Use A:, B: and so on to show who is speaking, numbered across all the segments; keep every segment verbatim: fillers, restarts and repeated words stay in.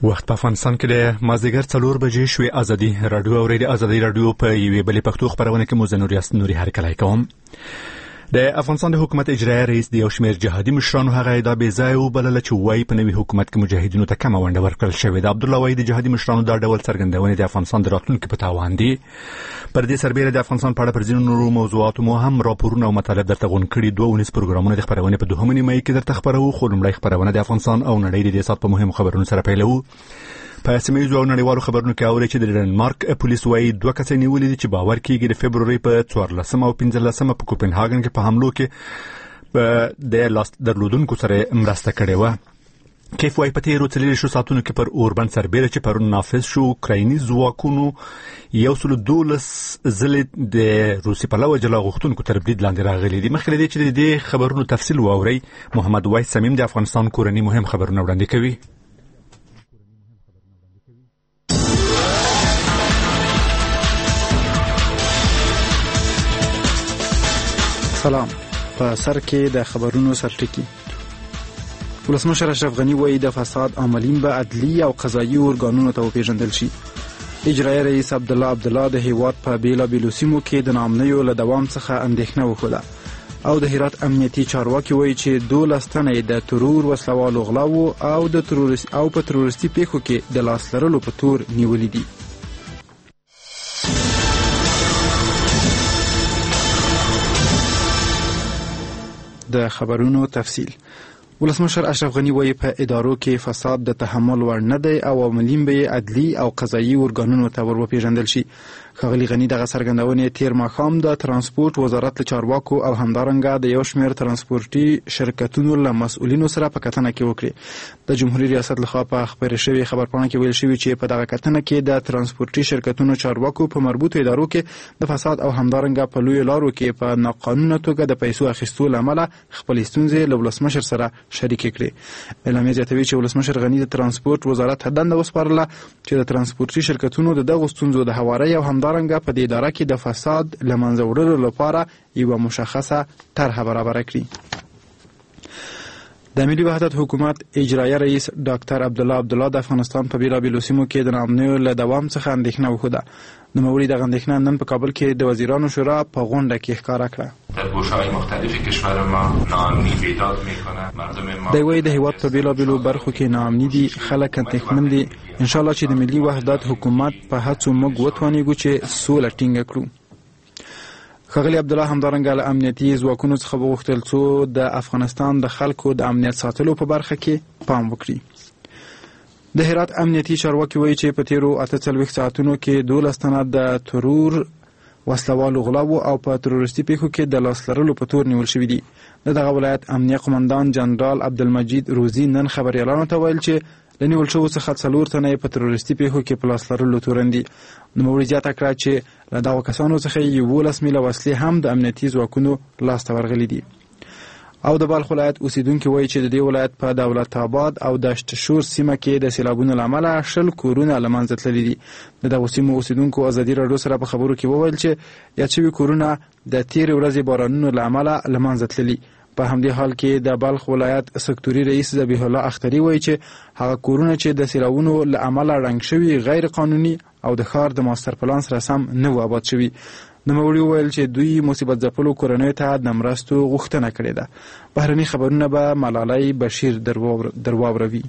A: وخت په افغانستان کې د مازدیګر څلور بجې شوې. ازادي رادیو او ریډیو ازادي رادیو په یوې بلې پښتو خبرونه کې مزنور یاست نوري هرکلی کوم. د افغانستان د حکومت اجرایي رئیس د یو شمېر جهادي مشرانو هغه ادعا بې ځایه وبلله چې وایي په نوي حکومت کې مجاهدینو ته کمه ونډه ورکړل شوې ده. عبدالله وایي د جهادي مشرانو دا ډول څرګندونې د افغانستان د راتلونکي په تاوان دي. پر دې سربېره د افغانستان په اړه پر ځینو نورو موضوعاتو مو هم راپورونه او مطالب درته غونډ کړي. دوه ونیز پروګرامونه د خبرونې په دوهمه نیمایي کې درته خبرو، خو لومړی خبرونه د افغانستان او نړۍ د دې ساعت په مهمو خبرونو سره پیلوو. په سیمه‌ییزو او نړیوالو خبرونو کې اوري چې د ډنمارک پولیس وايي دوه کسان نیولي دي چې باور کېږي د فبروري په څوارلسمه او پنځلسمه په کوپنهاګن کې په حملو کې د لاس درلودونکو سره مرسته کړې وه. کیف وايي په تیرو څلوېښتو ساعتونو کې پر اوربند سربېره چې پرون نافذ شو، اوکرایني ځواکونو یو سل دولس ځلې د روسي پلوه جلا غوښتونکو تر برید لاندې راغلي دي. مخکې له دې چې د دې خبرونو تفصیل واورئ، محمد وایس سمیم د افغانستان کورني مهم خبرونه وړاندې کوي.
B: سلام. په سر کې د خبرونو سرټکی. ولسمشر اشرف غنی وایي د فساد عاملین به عدلی او قضایي ارګانونو ته وپیژندل شي. اجرایي رئیس عبدالله عبدالله د هیواد په بیلابیلو سیمو کې د ناامنیو له دوام څخه اندېښنه وښوده او د هرات امنیتي چارواکي وایي چې دولس تنه د ترور، وسلوالو غلاو او د تروریست او په تروریستي پیښو کې د لاس لرلو په تور نیولي دي. د خبرونو تفصیل. ولسمشر اشرف غنی وایي په ادارو کې فساد د تحمل وړ نه دی او عاملین به عدلی او قضایي ارګانونو ته ور وپیژندل شي. ښاغلي غنی دغه څرګندونې تیر ماښام د ترانسپورت وزارت له چارواکو او همدارنګه د یو شمېر ترانسپورتي شرکتونو له مسؤلینو سره په کتنه کې وکړې. د جمهوریت ریاست لخوا په خپرې شوې خبرپاڼه کې ویل شوي چې په دغه کتنه کې د ترانسپورتي شرکتونو چارواکو په مربوطو ادارو کې د فساد او همدارنګه په لویو لارو کې په ناقانونه توګه د پیسو اخیستو له امله خپلې ستونزې له ولسمشر سره شریکې کړې. اعلامیه زیاتوي چې ولسمشر غنی د ترانسپورت وزارت ته دنده وسپارله چې د ترانسپورتي شرکتونو د دغو ستونزو د هوارۍ او همدارنګه په دې اداره کې د فساد له منځه وړلو لپاره یوه مشخصه طرحه برابره کړي. د ملي وحدت حکومت اجرایي رئیس ډاکټر عبدالله عبدالله د افغانستان په بیلابیلو سیمو کې د ناامنیو له دوام څخه اندېښنه وښوده. نوموړي دغه اندېښنه نن په کابل کې د وزیرانو شورا په غونډه کې ښکاره کړه.
C: در گوشه‌های مختلف کشور ما ناامنی بیداد میکنه. مردم ما
B: دی وایي د هیواد په بیلابیلو برخو کې ناامني دي، خلک اندېښمن دي. ان شاء الله چې د ملي وحدت حکومت په هڅو موږ وتوانیږو چې سوله ټینګه کړو. ښاغلي عبدالله همدارنګه له امنیتي ځواکونو څخه وغوښتل څو د افغانستان د خلکو د امنیت ساتلو په برخه کې پام وکړي. د هرات امنیتي چارواکي وایي چې په تیرو اته څلوېښت ساعتونو کې دولس تنه د ترور، وسلوالو غلاو او په تروریستي پیښو کې د لاس لرلو په تور نیول شوي دي. د دغه ولایت امنیه قمندان جنرال عبدالمجید روزي نن خبریالانو ته ویل چې له نیول شوو څخه څلور تنه په تروریستي پیښو کې په لاس لرلو تورن دي. نوموړي زیاته کړه چې له دغو کسانو څخه یولس میله وسلې هم د امنیتي ځواکونو لاسته ورغلي دي. او د بلخ ولایت اوسیدونکي وایي چې د دې ولایت په دولت آباد او دشت شور سیمه کې د سیلابونو له امله شل کورونه له منځه تللي دي. د دغو سیمو اوسیدونکو ازادي راډیو سره په خبرو کې وویل چې یاد شوي کورونه د تیرې ورځې بارانونو له امله له منځه تللي. په همدې حال کې د بلخ ولایت سکتوري رئیس ذبیح الله اختري وایي چې هغه کورونه چې د سیلابونو له امله رنګ شوي غیر قانوني او د ښار د ماستر پلان سره سم نه و آباد شوي. نوموړي وویل چې دوی مصیبت ځپلو کورنیو ته د مرستو غوښتنه کړې ده. بهرني خبرونه به ملالۍ بشیر درواوروي.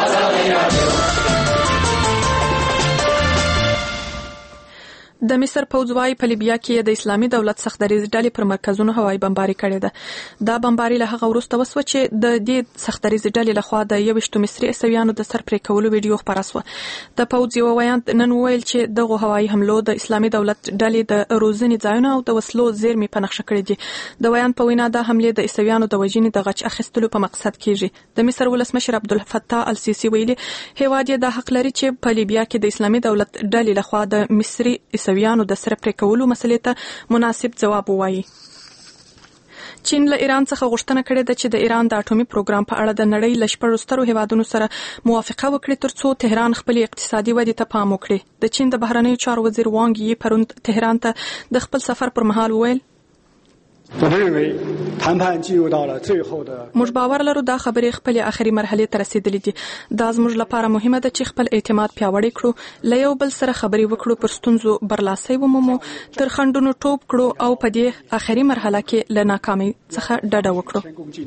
D: د مصر پوځ وايي په لیبیا کې د اسلامي دولت سختدریز ډلې پر مرکزونو هوایي بمباري کړې ده. دا بمباري له هغه وروسته وسوه چې د دې سختدریز ډلې لخوا د یویشتو مصري عیسویانو د سر پرې کولو ویډیو خپره سوه. د پوځ یو ویاند نن وویل چې دغه هوایي حملو د اسلامي دولت ډلې د روزنې ځایونه او د وسلو زیرمې په نقشه کړې دي. د ویاند په وینا دا حملې د عیسویانو د وژنې د غچ اخیستلو په مقصد کیږي. د مصر ولسمشر عبدالفتاح السیسي ویلي هیواد یې دا حق لري چې په لیبیا کې د اسلامي دولت ډلې لخوا د مصري عیسویانو د سر پرې کولو مسلې ته مناسب جواب ووایي. چین له ایران څخه غوښتنه کړې ده چې د ایران د اټومي پروګرام په اړه د نړۍ له شپږو سترو هیوادونو سره موافقه وکړي ترڅو تهران خپلې اقتصادي ودې ته پام وکړي. د چین د بهرنیو چارو وزیر وانګ یي پرون تهران ته د خپل سفر پر مهال وویل موږ باور لرو دا خبرې خپل آخري مرحله ته رسیدلې دي. دا زموږ لپاره مهمه ده چې خپل اعتماد پیاوړی کړو، له یو بل سره خبرې وکړو، پر ستونزو برلاسي ومومو، تر خنډونو ټوپ کړو او په دې آخري مرحله کې له ناکامۍ څخه ډډه وکړو.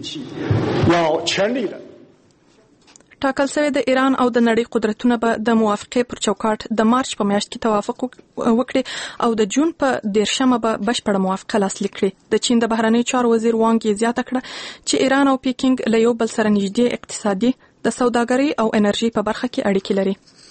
D: ټاکل شوی د ایران او د نړۍ قدرتونه به د موافقې پر چوکاټ د مارچ په میاشت کې توافق وکړي او د جون په دیرشمه به بشپړه موافقه لاسلیک کړي. د چین د بهرنیو چارو وزیر وانګ یې زیاته کړه چې ایران او پیکینګ له یو بل سره نږدې اقتصادي، د سوداګرۍ او انرژي په برخه کې اړیکې لري.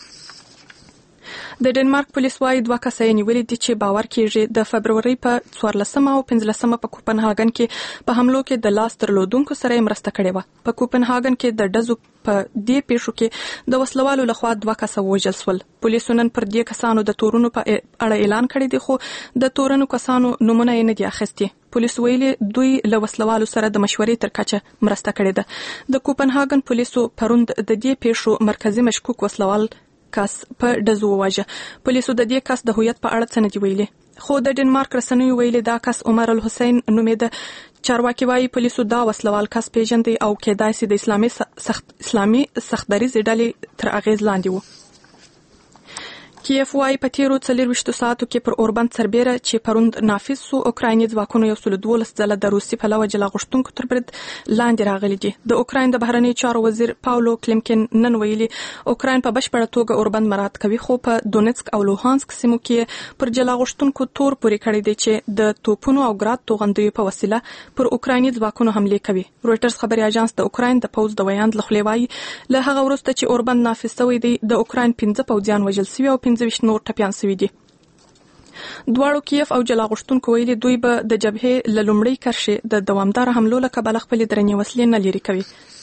D: د ډنمارک پولیس وايي دوه کسان نیولي دي چې باور کیږي د فبروري په څوارلسمه او پنځلسمه په کوپنهاګن کې په حملو کې د لاس درلودونکو سره مرسته کړې و. په کوپنهاګن کې د ډزو په دې پیښو کې د وسلوالو لخوا دوه کسان وژل شول. پولیسو نن پر دې کسانو د تورونو په اړه اعلان کړی دی، خو د تورنو کسانو نمونه یې نه دي اخیستي. پولیس ویلي دوی له وسلوالو سره د مشورې تر کچه مرسته کړې ده. د کوپنهاګن پولیسو پروند د دې پیښو مرکزی مشکوک وسلوال کس په ډزو وواژه. پولیسو د دې کس د هویت په اړه څه نه دي ویلي، خو د ډنمارک رسنیو ویلي دا کس عمر الحسین نومېده. چارواکي وايي پولیسو دا وسلوال کس پیژندي او کېدای شي د اسلامي سخت اسلامي سختدریزې ډلې تر اغیز لاندې وو. کیف وايي په تیرو څلورویشتو ساعتو کې پر اوربند سربیره چې پروند نافذ سو، اوکرایني ځواکونو یو سل دولس ځله د روسي پلوه جلا غوښتونکو تر برید لاندې راغلي دي. د اوکراین د بهرنیو چارو وزیر پاولو کلیمکین نن ویلي اوکراین په بشپړه توګه اوربند مراعات کوي، خو په دونیتسک او لوهانسک سیمو کې پر جلا غوښتونکو تور پورې کړی دی چې د توپونو او ګراد توغندیو په وسیله پر اوکرایني ځواکونو حمله کوي. رويټرز خبري اژانس د اوکراین د پوز د ویاند لخوا وايي له هغه وروسته چې اوربند نافذ شوی دی د اوکراین پنځه پوځیان وژل شوي او پنځه ویشت نور ټپیان شوي دي. دواړو کیف او جلا غوښتونکو ویلي دوی به د جبهې له لومړۍ کرښې د دوامدار حملو له کبله خپلې درنې وسلې نه لرې کوي.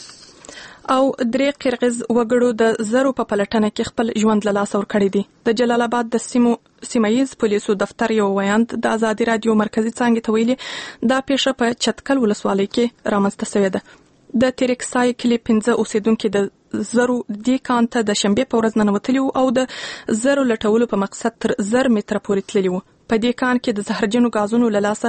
D: او درې قرغیز وګړو د زرو په پلټنه کې خپل ژوند له لاسه ورکړی دی. د جلال آباد د سیمو سیمایز پولیسو دفتر یو ویاند د آزادي رادیو مرکزی څانګې ته ویلي دا پیښه په چتکل ولسوالۍ کې رامنځته شوې ده. د تریکسای کلی پنځه اوسیدونکو د زرو دې کان ته د شنبه په ورځ ننوتلی او د زرو لټولو په مقصد تر زر متره پورې تللی و. په دې کان کې د زهرجنو غازونو له لاسه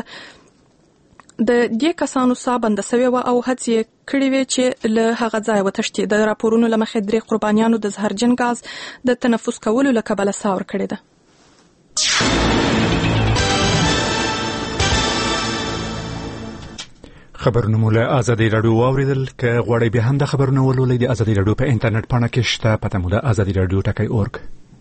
D: د دې کسانو ساه بنده شوې و او هڅې کړې وې چې له هغه ځای وتښتي. د راپورونو له مخې درې قربانیانو د زهرجن غاز د تنفس کولو له کبله ساه ورکړې ده.
A: خبرونه مو له آزادي رادیو واوریدل. که غواړئ بیا هم د خبرونه ولولئ د آزادي رادیو په انټرنیټ پاڼه کې شته، پته مو ده آزادي رادیو ټکی اورګ.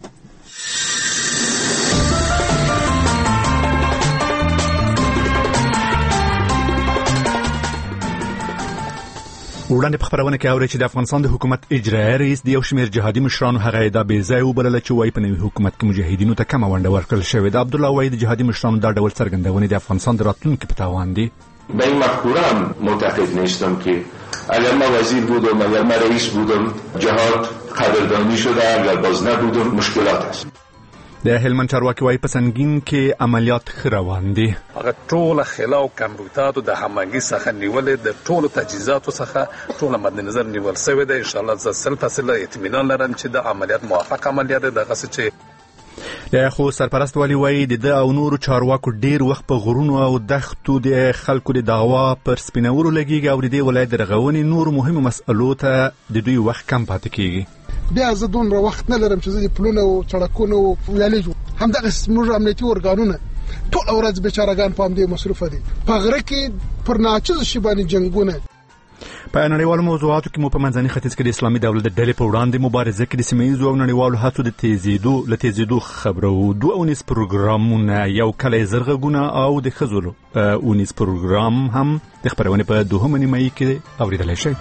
A: وړاندې په خبرونه کې اوري چې د افغانستان د حکومت اجرایي رئیس د یو شمېر جهادي مشرانو هغه ادعا بې ځای وبلله چې وایي په نوي حکومت کې مجاهدینو ته کمه ونډه ورکړل شوې ده. عبدالله وایي د جهادي مشرانو دا ډول څرګندونې د افغانستان د راتلونکي په تاوان دي.
C: به این مفکوره هم معتقد نیستم که اگر ما وزیر بودم اگر ما رئیس بودم جهاد قدردانی شده، اگر باز نبودم مشکلات است.
A: د هلمند چارواکي وايي په سنگین کې عملیات ښه روان دي.
E: هغه ټول خلا او کمبوداتو د همغږي څخه نیولې د ټولو تجهیزاتو څخه ټول مد نظر نیول شوی دی. ان شاء الله زه سل فاصله اطمینان لرم چې د عملیات موافق عملیات دغه څه چې
A: د خو سرپرست والی وایي د او نورو چارواکو ډیر وخت په غرونو او دښتو د خلکو د دعوا پر سپینورو لګیږي او د دې ولایت د رغونې نور مهمو مسئلو ته د دوی وخت کم پاتې کیږي.
F: بیا زه دومره وخت نه لرم چې زه د پلونو او سړکونو ویالې همدغه زموږ امنیتي ارګانونه ټول ورځ بیچارهګان په همدې مصروفه دي. په غره کې پر ناچیز شي باندې جنګونه.
A: په نړیوالو موضوعاتو کې مو په منځني ختیځ کې د اسلامي دولت د ډلې په وړاندې مبارزه کې د سیمه‌ییزو او نړیوالو هڅو د تیزېدو له تیزېدو خبرو دوه اونیز پروګرامونه یو کلی زرغونه او د ښځو اونیز پروګرام هم د خپرونې په دوهمه نیمایي کې اورېدلی شئ.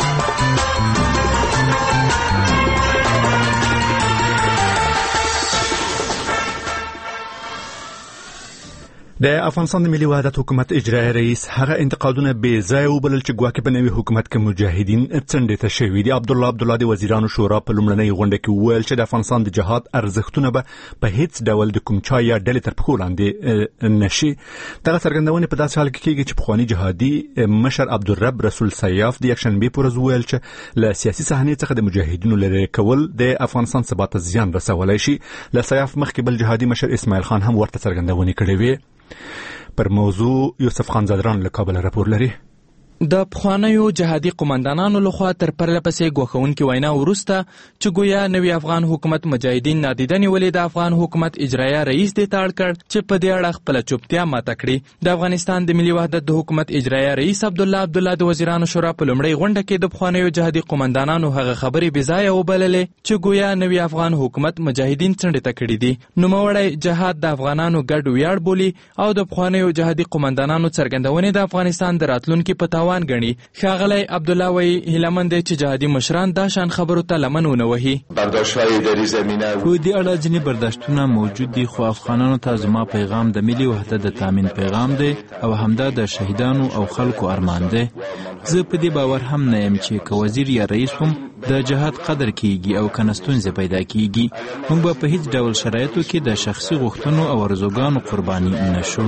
A: د افغانستان د ملي وحدت حکومت اجرایي رئیس هغه انتقادونه بې ځای وبلل چې ګواکې په نوي حکومت کې مجاهدین څنډې ته شوي دي. عبدالله عبدالله د وزیرانو شورا په لومړنۍ غونډه کې وویل چې د افغانستان د جهاد ارزښتونه به په هیڅ ډول د کوم چا یا ډلې تر پښو لاندې نشي. دغه څرګندونې په داسې حال کې کېږي چې پخواني جهادي مشر عبدالرب رسول سیاف د یکشنبې په ورځ وویل چې له سیاسي صحنې څخه د مجاهدینو لرې کول د افغانستان ثبات ته زیان رسولی شي. له سیاف مخکې بل جهادي مشر اسماعیل خان هم ورته څرګندونې کړې وې. پر موضوع یوسف خان زادران له کابل راپور لري.
G: د پخوانیو جهادي قومندانانو لخوا تر پرله پسې ګواښونکې وینا وروسته چې ګویا نوي افغان حکومت مجاهدین نادیده نیولې د افغان حکومت اجرایه رئیس دې ته اړ کړ چې په دې اړه خپله چوپتیا ماته کړي. د افغانستان د ملي وحدت د حکومت اجرایه رئیس عبدالله عبدالله د وزیرانو شورا په لومړۍ غونډه کې د پخوانیو جهادي قومندانانو هغه خبرې بېځایه وبللې چې ګویا نوي افغان حکومت مجاهدین څنډې ته کړي دي. نوموړی جهاد د افغانانو ګډ ویاړ بولي او د پخوانیو جهادي قومندانانو څرګندونې د افغانستان د راتلونکي په تاوان ګڼي. ښاغلی عبدالله وایي هیلهمند دی چې جهادي مشران دا شان خبرو ته لمن ونه وهي.
H: په دې اړه ځینې برداشتونه موجود دي، خو افغانانو ته زما پیغام د ملي وحدت د تامین پیغام دی او همدا د شهیدانو او خلکو ارمان دی. زه په دې باور هم نه یم چې که وزیر یا رئیس هم د جهاد قدر کیږي او که ستونزې پیدا کیږي، موږ به په هیڅ ډول شرایطو کې د شخصي غوښتنو او ارزوګانو قرباني نشو.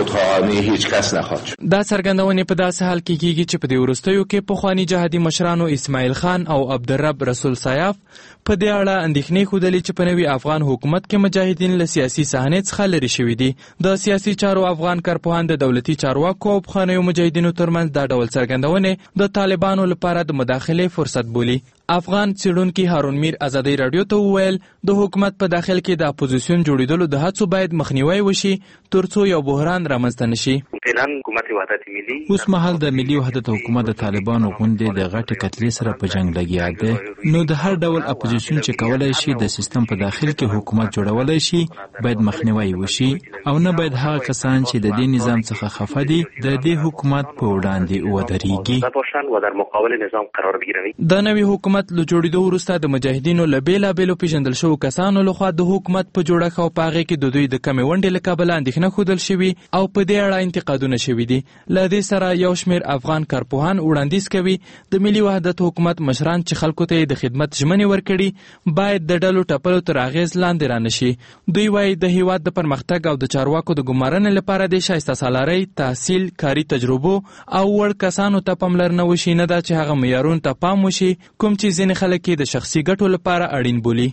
G: دا څرګندونې په داسې حال کې کیږي چې په دې وروستیو کې پخواني جهادي مشرانو اسماعیل خان او عبدالرب رسول سایاف په دې اړه اندېښنې ښودلې چې په نوي افغان حکومت کې مجاهدین له سیاسي صحنې څخه لرې شوي دي. د سیاسي چارو افغان کارپوهان د دولتي چارواکو او پخوانیو مجاهدینو ترمنځ دا ډول څرګندونې د طالبانو لپاره د مداخلې فرصت بولي. افغان څېړونکي هارون میر ازادۍ راډیو ته وویل د حکومت په داخل کې د اپوزیسیون جوړېدلو د هڅو باید مخنیوی وشي ترڅو یو بحران رامنځته نشي.
H: اوس مهال د ملي وحدت حکومت د طالبانو غوندې د غټې کتلې سره په جنگ لګیا دی، نو د هر ډول اپوزیسیون چې کولای شي د سیستم په داخل کې حکومت جوړولای شي باید مخنیوی وشي او نه باید هغه کسان چې د دې نظام څخه خفه دي د دې حکومت په وړاندې ودرېږي.
G: د نوي حکومت له جوړېدو وروسته د مجاهدینو له بېلابېلو پېژندل شوو کسانو لخوا د حکومت په جوړښت او په هغې کې د دوی د کمې ونډې له کبله اندېښنه ښودل شوي او په دې اړه انتقادونه شوي دي. له دې سره یو شمېر افغان کارپوهان وړاندیز کوي د ملي وحدت حکومت مشران چې خلکو ته یې د خدمت ژمنې ورکړي باید د ډلو ټپلو تر اغېز لاندې رانشي. دوی وایي د هېواد د پرمختګ او د چارواکو د ګمارنې لپاره د شایسته سالارۍ، تحصیل، کاري تجربو او وړ کسانو ته پاملرنه وشي، نه دا چې هغه معیارونو ته پام وشي کوم چې ځینې خلک یې د شخصي ګټو لپاره اړین بولي.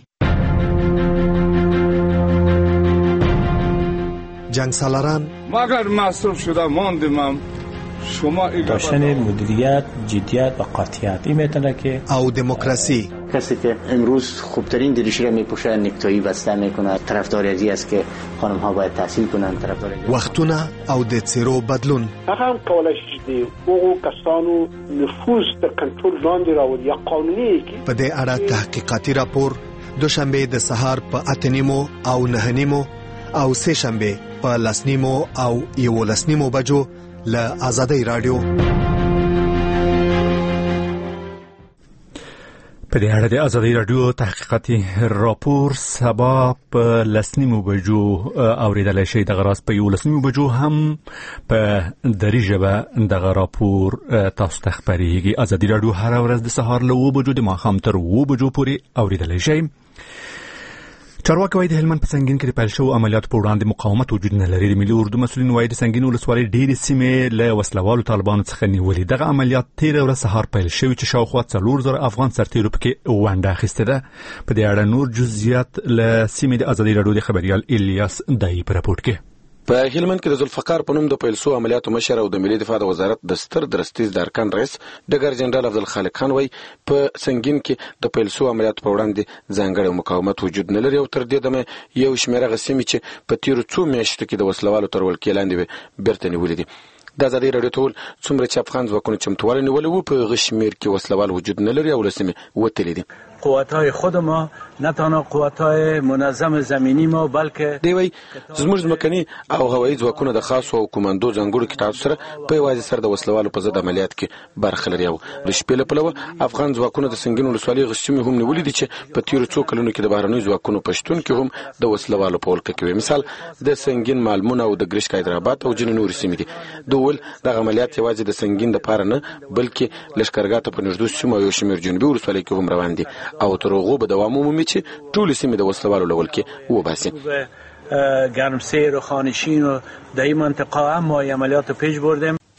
I: جنگ سالاران
J: مگر مصروف شده ماندیم شما
K: داشتن مدیریت، جدیت و قاطعیت این میتونه که
I: او دموکراسی
L: کسی که امروز خوبترین دریشی را میپوشه نکتایی بسته میکنه طرفدار ازی است که خانم ها باید تحصیل کنن طرفدار
I: وختونه او د څیرو بدلون
M: هغه هم کولای شي د هغو کسانو نفوذ تر کنټرول لاندې راوړي یا قانوني کړي.
I: په دې اړه تحقیقاتي راپور دوشنبه د سهار په اته نیمو او نه نیمو او سه شنبه په لس نیمو او یولس نیمو بجو له آزادۍ راډیو.
A: په دې اړه د آزادۍ راډیو تحقیقاتي راپور سبا په لس نیمو بجو اورېدلی شئ. دغه راز په یولس نیمو بجو هم په دري ژبه دغه راپور تاسو ته خپرېږي. آزادۍ راډیو هره ورځ د سهار له اوه بجو د ماښام تر اوه بجو پورې اورېدلی شئ. چارواکي وایي د هلمند په سنګین کې د پیل شوو عملیاتو په وړاندې مقاومت وجود نه لري. د ملي اردو مسؤلین وایي د سنګین ولسوالۍ ډېرې سیمې له وسلوالو طالبانو څخه نیولې. دغه عملیات تېره ورځ سهار پیل شوي چې شاوخوا څلور زره افغان سرتېرو پکې ونډه اخیستې ده. په دې اړه نور جزئیات له سیمې د آزادۍ راډیو د خبریال الیاس دایي په راپورټ کې.
N: په هلمند کې د ذوالفقار په نوم د پیل شوو عملیاتو مشر او د ملي دفاع د وزارت د ستر درستیز د ارکان رئیس ډګر جنرال عبدالخالق خان وایي په سنګین کې د پیل شوو عملیاتو په وړاندې ځانګړی مقاومت وجود نه لري او تر دې دمه یو شمېر هغه سیمې چې په تیرو څو میاشتو کې د وسلوالو تر ولکې لاندې وې بیرته نیولې دي. د آزادۍ راډیو ټول څومره چې افغان ځواکونو چمتووالی نیولی وو په هغه شمېر کې وسلوال وجود نه لري او له سیمې وتلي دي.
K: قوت‌های خود ما نه تنها قوت‌های منظم زمینی ما بلکه
N: دی وای زموږ ځمکني او هوایي ځواکونه د خاصو او کمانډو ځانګړو کتاب سره په یوازې سر د وسلوالو په ضد عملیات کې برخه لري. او د شپې له پلوه افغان ځواکونه د سنګین ولسوالۍ هغه سیمې هم نیولې دي چې په تیرو څو کلونو کې د بهرنیو ځواکونو په شتون کې هم د وسلوالو په ولکه کې وي. مثال د سنګین مالمون او د ګرشک حیدرآباد او ځینې نورې سیمې دي. د ول دغه عملیات یوازې د سنګین دپاره نه بلکې لښکرګاه ته په نږدې سیمو او یو شمېر جنوبي ولسوالۍ کې هم روان دي او تر هغو به دوام ومومي چې ټولې سیمې د وسلوالو له ولکې وباسي.
K: گرمسیر و خانشین و در این منطقه هم ما عملیات پیش بردیم.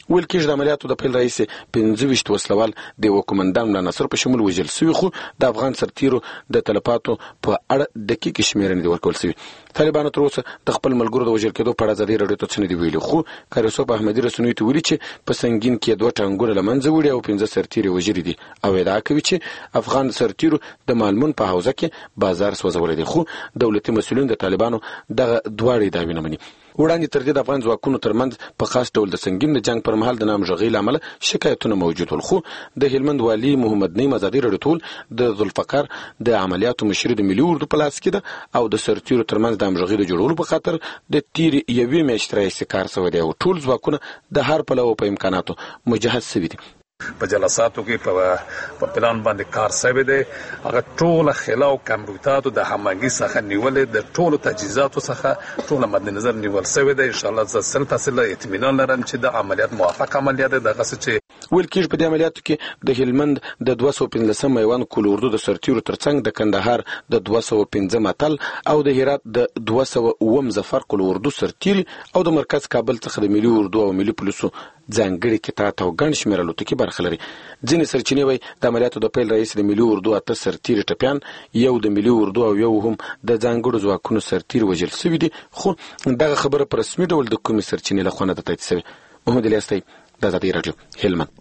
N: ویل کېږي د عملیاتو د پیل راهیسې پنځه ویشت وسلوال د یوه قومندان ملا نصر په شمول وژل سوي، خو د افغان سرتیرو د تلفاتو په اړه دقیقې شمېرنې دي ورکول سوي. طالبانو تر اوسه د خپل ملګرو د وژل کېدو په اړه ازادي راډیو ته څه نه دي ویلي، خو قاري یوسف احمدي رسنیو ته ویلي چې په سنګین کې دوه ټانګونه له منځه وړي او پنځه سرتیري وژلي دي، او ادعا کوي چې افغان سرتیرو د مالمون په حوزه کې بازار سوځولی دی، خو دولتي مسؤلین د طالبانو دغه دواړې ادعاوې نه مني. وړاندې تر دې د افغان ځواکونو ترمنځ په خاص ډول د سنګین د جنگ پر مهال د نامغږۍ له امله شکایتونه موجود ول، خو د هلمند والي محمد نعیم ازادي راډیو ته ویل د ذوالفقار د عملیاتو مشري د ملي اردو په لاس کې ده او د سرتیرو ترمنځ د همغږۍ د جوړولو په خاطر د تېرې یوې میاشتې راهیسې کار شوی دی او ټول ځواکونه د هر پلوه په امکاناتو مجهز شوي دي.
E: په جلساتو کې په پلان باندې کار شوی دی، هغه ټوله خلا او کمبوداتو د همغږۍ څخه نیولې د ټولو تجهیزاتو څخه ټوله مد نظر نیول شوی دی. انشاءالله زه سل فاصله اطمینان لرم چې د عملیات موافق عملیات دی. دغسې چې
N: ویل کېږي په دې عملیاتو کې د هلمند د دوه سوه پنځلسم میوند کل اردو د سرتیرو ترڅنګ د کندهار د دوه سوه پنځم اتل او د هرات د دوه سوه اووم ظفر کل اردو سرتیري او د مرکز کابل څخه د ملي اردو او ملي پولیسو ځانګړي قطعات او ګڼ شمېر الوتکې برخه لري. ځینې سرچینې وایي د عملیاتو د پیل راهیسې د ملي اردو اته سرتیري ټپیان، یو د ملي اردو او یو هم د ځانګړو ځواکونو سرتیري وژل سوي دي، خو دغه خبره په رسمي ډول د کومې سرچینې له خوا نه ده تایید سوې. محمد الیاس طیب، د ازادي راډیو، هلمند.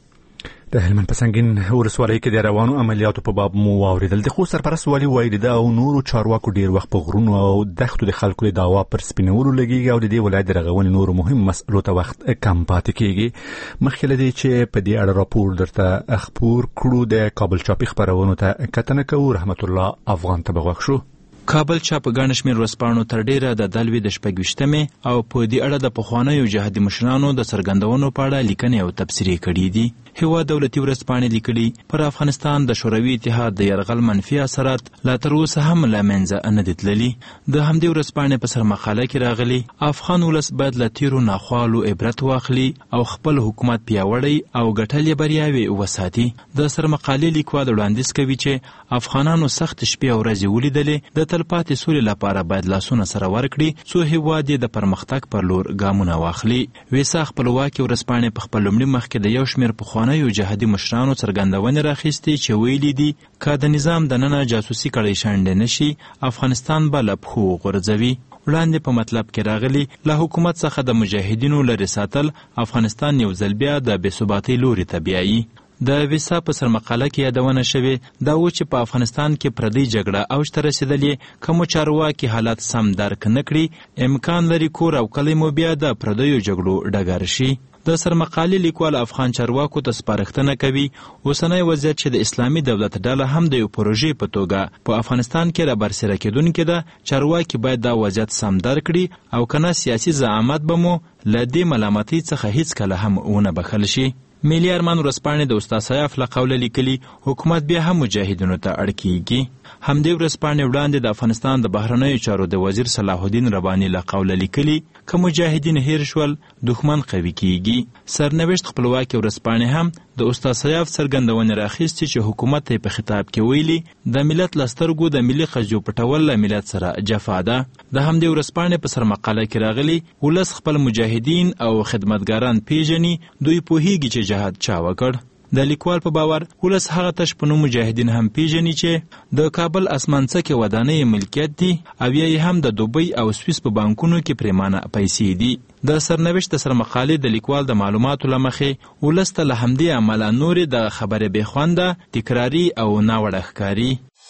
A: د هلمند په سنګین ولسوالۍ کې د روانو عملیاتو په باب مو واورېدل. د خو سرپرست والي وایي د او نورو چارواکو ډیر وخت په غرونو او دښتو د خلکو د دعوا پر سپینولو لګیږي او د دې ولایت د رغونې نورو مهم مسئلو ته وخت کم پاتې کیږي. مخکې له دې چې په دې اړه راپور درته خپور کړو، د کابل چاپي خپرونو ته کتنه کوو. رحمت الله افغان ته بغوښ شو.
H: کابل چاپ ګڼ شمېر ورځپاڼو تر ډیره د دلوي د شپږ ویشتمې او په دې اړه د پخوانیو جهادي مشرانو د څرګندونو په اړه لیکنې او تبصرې کړي دي. هیواد دولتي ورځپاڼې لیکلي پر افغانستان د شوروي اتحاد د یرغل منفي اثرات لا تر اوسه هم له منځه نه دي تللي. د همدې ورځپاڼې په سرمقاله کې راغلي افغان ولس باید له تیرو ناخوالو عبرت واخلي او خپل حکومت پیاوړی او ګټلې بریاوې وساتي. د سرمقالې لیکوال وړاندیز کوي چې افغانانو سخت شپې او ورځې ولیدلې، د تلپاتې سولې لپاره باید لاسونه سره ورکړي څو هیواد یې د پرمختګ پر لور ګامونه واخلي. ویسا خپلواکي ورځپاڼې په خپل لومړي مخ کې د یو شمېر پخوانیو جهادي مشرانو څرګندونې راخیستې چې ویلي دي که د نظام دننه جاسوسي کړی شنډې نشي، افغانستان به له پښو غورځوي. وړاندې په مطلب کې راغلي له حکومت څخه د مجاهدینو لرې ساتل افغانستان یو ځل بیا د بې ثباتۍ لوري ته بیایي. د ویسا په سرمقاله کې یادونه شوې دا و چې په افغانستان کې پردۍ جګړه اوج ته رسېدلې، کومو چارواکي حالات سم درک نه کړي، امکان لري کور او کلی مو بیا د پردیو جګړو ډګر شي. د سرمقالې لیکوال افغان چارواکو ته سپارښتنه کوي اوسنی وضعیت چې د اسلامي دولت ډله هم د یو پروژې په توګه په افغانستان کې را برسېره کېدونکې ده، چارواکي باید دا وضعیت سم درک کړي او کنه سیاسي زعامت به مو له دې ملامتۍ څخه هیڅکله هم ونه بخښل شي. ملي ارمان ورځپاڼې د استاد سیاف له قوله لیکلي حکومت بیا هم مجاهدینو ته اړ کیږي. همدې ورځپاڼې وړاندې د افغانستان د بهرنیو چارو د وزیر صلاح الدین رباني له قوله لیکلي که مجاهدین هیر شول دښمن قوي کیږي. سرنوشت خپلواکي ورځپاڼې هم د استاد سیاف څرګندونې راخیستې چې حکومت ته په خطاب کې ویلي د ملت له سترګو د ملي خجو پټول له ملت سره جفا ده. د همدې ورځپاڼې په سرمقاله کې راغلي ولس خپل مجاهدین او خدمتګاران پیژني، دوی پوهیږي چې جهاد چا وکړ. د لیکوال په باور ولس هغه تش په نوم مجاهدین هم پیژني چې د کابل اسمانڅکې ودانۍ ملکیت دي او یا هم د دوبۍ او سویس په بانکونو کې پریمانه پیسې دي. د سرنوشت د سرمقالې د لیکوال د معلوماتو له مخې ولس ته له همدې امله نورې د خبرې بې خونده، تکراري او ناوړه ښکاري.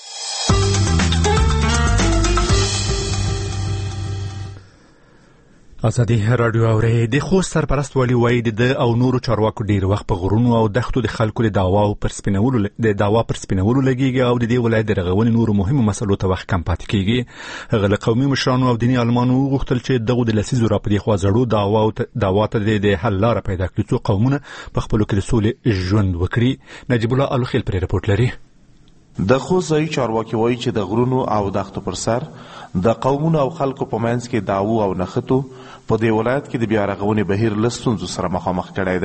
A: ازادي راډیو اوري. د خو سرپرست والي وایي د او نورو چارواکو ډیر وخت په غرونو او دښتو د خلکو د دعوا پر سپینولو د دعوا پر سپینولو لګیږي او د دې ولایت د رغونې نورو مهمو مسلو ته وخت کم پاتې کیږي. هغه له قومي مشرانو او دیني عالمانو غوښتل چې دغه د لسیزو را پدې خوا زړو دعوا او دعوا ته د حل لاره پیدا کړي څو قومونه په خپلو کې د سولې ژوند وکړي. نجیب الله الخیل پر رپورټ لري.
O: د خوځي چارواکي وایي چې د غرونو او دښتو پر سر د قومونو او خلکو په منځ کې دعوا او نښتو په دې ولایت کې د بیا رغونې بهیر له ستونزو سره مخامخ کړی دی.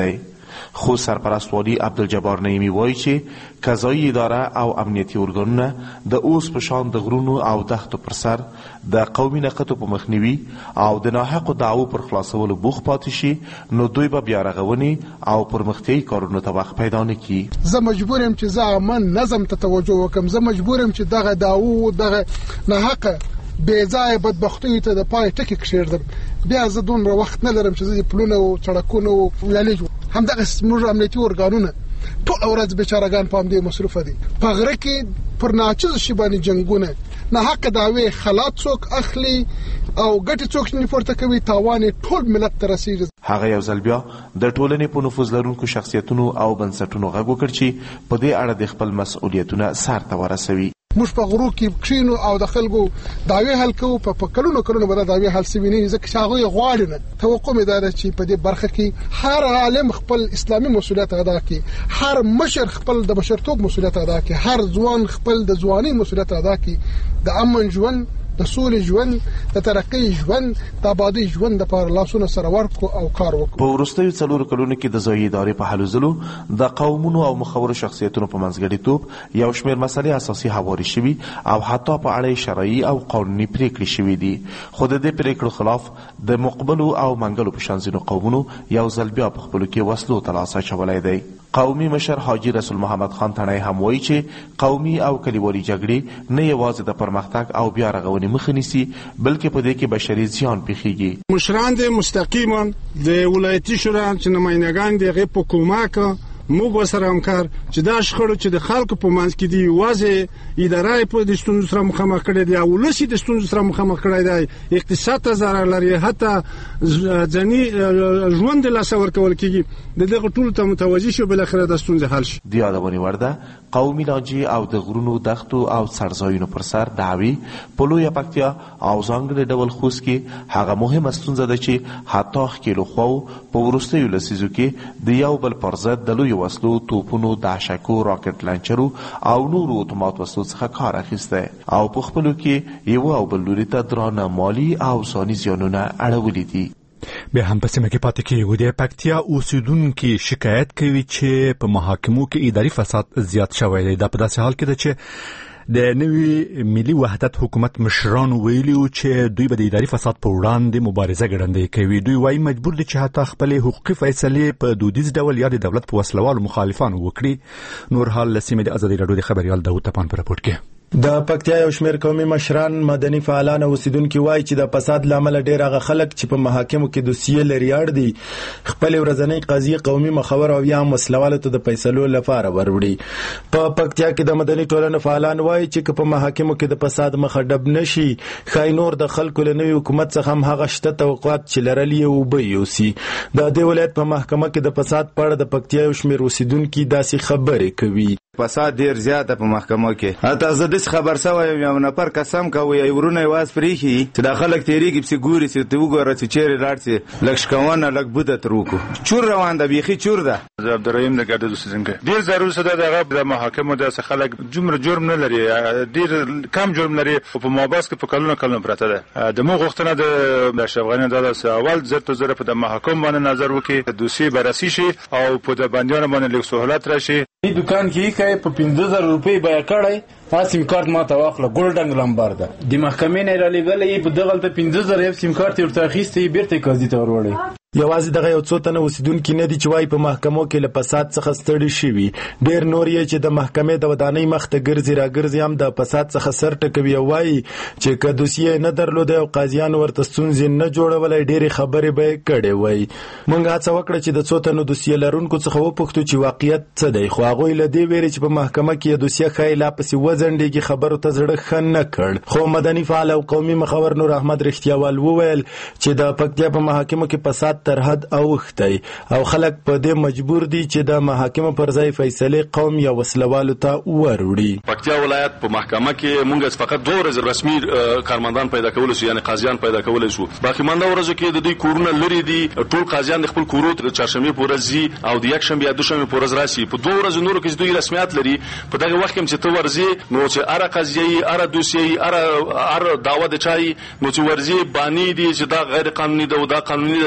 O: خو سرپرست والی عبدالجبار نعیمی وایي چې قضایي اداره او امنیتي ارګانونه د اوس په شان د غرونو او دښتو پر سر د قومي نقطو په مخنیوي او د ناحقو دعوو پر خلاصولو بوخت پاتې شي نو دوی به بیا رغونې او پرمختیایي کارونو ته وخت پیدا نه کړي.
F: زه مجبور یم چې زه امن نظم ته توجه وکړم. زه مجبور یم چې دغه دعوو دغه ناحقه بې ځایه بدبختیو ته د پای ټکي کښېږدم. بیا زه دومره وخت نه لرم چې زه د پلونو او سړکونو ویالې جوړ همدغه زموږ امنیتي ارګانونه ټول ورځ بیچارهګان په همدې مصروفه دي. په غره کې پر ناچیز شي باندې جنګونه ناحقه دعوې خلات څوک اخلي او ګټې څوک نه پورته کوي تاوان ټول ملت ته رسیږي.
O: هغه یو ځل بیا د ټولنې په نفوذ لرونکو شخصیتونو او بنسټونو غږ وکړ چې په دې اړه د خپل مسؤلیتونه سر ته ورسوي.
F: موږ په غرو کې کښینو او د خلکو دعوې حل کوو. په کلونو کلونو به دا دعوې حل سوي نه وي ځکه چې هغوی غواړي نه. توقع مې دا ده چې په دې برخه کې هر عالم خپل اسلامي مسؤلیت ادا کړي، هر مشر خپل د مشرتوب مسؤلیت ادا کړي، هر ځوان خپل د ځوانۍ مسؤلیت ادا کړي. د امن ژوند، د سولې ژوند، د ترقۍ ژوند، د آبادۍ ژوند لپاره لاسونه سره ورکړو او کار وکړو.
O: په وروستیو څلورو کلونو کې د ځایي ادارې په هلو ځلو د قومونو او مخورو شخصیتونو په منځګړیتوب یو شمېر مسلې اساسي هواري شوي او حتی په اړه شرعي او قانوني پریکړې شوي دي. خو د دې پریکړو خلاف د مقبلو او منګلو په شان ځینو قومونو یو ځل بیا په خپلو کې وسلو ته لاس اچولی دی. قومي مشر حاجي رسول محمد خان تڼۍ هم وایي چې قومي او کلیوالي جګړې نه یوازې د پرمختګ او بیا رغونې مخه نیسي بلکې په دې کې بشري زیان پېښیږي.
P: مشران د مستقیما د ولایتي شورا چې نماینګان دي هغې په کومک موږ ورسره همکار چې دا شخړو چې د خلکو په منځ کې دي یوازې اداره یې په د ستونزو سره مخامخ کړی دی او ولس یې د ستونزو سره مخامخ کړی دی، اقتصاد ته ضرر لري، حتی ځاني ژوند د لاسه ورکول کېږي. د دغه ټولو ته متوجه شو بالاخره دا ستونزې حل شي.
O: د یادونې وړ ده قومي لانجې او د غرونو دښتو او څړځایونو پر سر دعوې په لویه پکتیا او ځانګړي ډول خوست کې هغه مهمه ستونزه ده چې حتی ښکېلو خواو په وروستیو لسیزو کې د یو بل پر ضد د لویو وسلو، توپونو، دهشکو، راکټ لانچرو او نورو اتومات وسلو څخه کار اخیستی او په خپلو کې یو او بل لوري ته درانه مالي او ځاني زیانونه اړولي دي.
A: بیا هم په سیمه کې پاتې کېږو. د پکتیا اوسیدونکي شکایت کوي چې په محاکمو کې اداري فساد زیات شوی دی. دا په داسې حال کې ده چې د نوي ملي وحدت حکومت مشران ویلي وو چې دوی به د اداري فساد په وړاندې مبارزه ګړندۍ کوي. دوی وايي مجبور دي چې حتی خپلې حقوقي فیصلې په دودیز ډول یا د دولت په وسلوالو مخالفانو وکړي. نور حال له سیمې د ازادي راډیو د خبریال داود تپان په راپورټ کې.
Q: د پکتیا یو شمېر قومي مشران، مدني فعالان او اوسیدونکي وایي چې د فساد لامل ډېر هغه خلک چې په محاکمو کې دوسیې لري اړ دي خپل ورځنۍ قضیې قومي مخور او یا مسلوالو ته د فیصلو لپاره وروړي. په پکتیا کې د مدني ټولنې فعالان وایي چې په محاکمو کې د فساد مخه ډب نشي ښایي نور د خلکو له نوي حکومت څخه هم هغه شته توقعات چې لرل یې اوبه یوسي. د دې ولایت په محکمه کې د فساد په اړه د پکتیا یو شمېر اوسیدونکي داسې خبرې کوي.
R: فساد ډیر زیاته په محکمو کې. حتی زه داسې خبر سوی یم یو نفر قسم کوي یې ورونه یې واز پرېښي چې دا خلک تېرېږي پسې ګوري چې ته وګوره چې چېرې لاړ چې لږ شکونه لږ بوده تر وکړو. چور روان ده، بیخي چور ده.
S: زه عبدالرحیم د ګردد اوسېدونکی. ډېر ضرور څه ده د هغه د محاکمو داسې خلک دومره جرم نه لري، ډېر کم جرم لري خو په مابس کې په کلونه کلونه پرته ده. د موږ غوښتنه د اشرف غني دا ده چې اول زر تر زره په د محاکم باندې نظر وکړي، دوسیې بررسي شي او په د بندیانو باندې لږ سهولت راشي.
T: دې دکان کې یې په پنځه زره روپۍ بیه کړی، ها سیم کارت ما ته واخله ګولډنګ لمبر ده. د محکمې نه یې رالیږلی په دغلته پنځه زره یو سیم کارت یې ورته اخیستی بیرته یې قاضي ته وروړی.
Q: یوازې دغه یو څو تنه اوسیدونکي نه دي چې وایي په محکمو کې له فساد څخه ستړي شوي. ډېر نور یې چې د محکمې د ودانۍ مخ ته ګرځي راګرځي هم د فساد څخه سر ټکوي او وایي چې که دوسیې نه درلودی او قاضیانو ورته ستونزې نه جوړولی ډېرې خبرې به یې کړې وای. موږ هڅه وکړه چې د څو تنو دوسیې لرونکو څخه وپوښتو چې واقعیت څه دی، خو هغوی له دې ویرې چې په محکمه کې یې دوسیه ښایي لا پسې وځنډېږي خبرو ته زړه ښه نه کړ. خو مدني فعال او قومي مخور نور احمد رښتیاوال وویل چې د پکتیا په محاکمو کې فساد تر حد او او خلک په دې مجبور دي چې د محاکمو پر ځای فیصلې قوم یا وسلوالو ته وروړي.
U: پکتیا ولایت په محکمه کې مونږ فقط دوه ورځې رسمي کارمندان پیدا کولای شو، یعنی قاضیان پیدا کولای شو. باقي مانده ورځو کې د دوی کورونه لري دي، ټول قاضیان خپل کورو ته چهارشنبه په ورځ ځي او د یک شنبه یا دوشنبه په ورځ راشي. په دوه ورځو نورو کې دوی رسمیت لري. په دغه وخت کې چې ته ورځي نو چې اره قضیه اره دوسیه اره اره دعوه د چای نو چې ورځي بانی دي چې دا غیر قانوني ده او دا قانوني ده، دا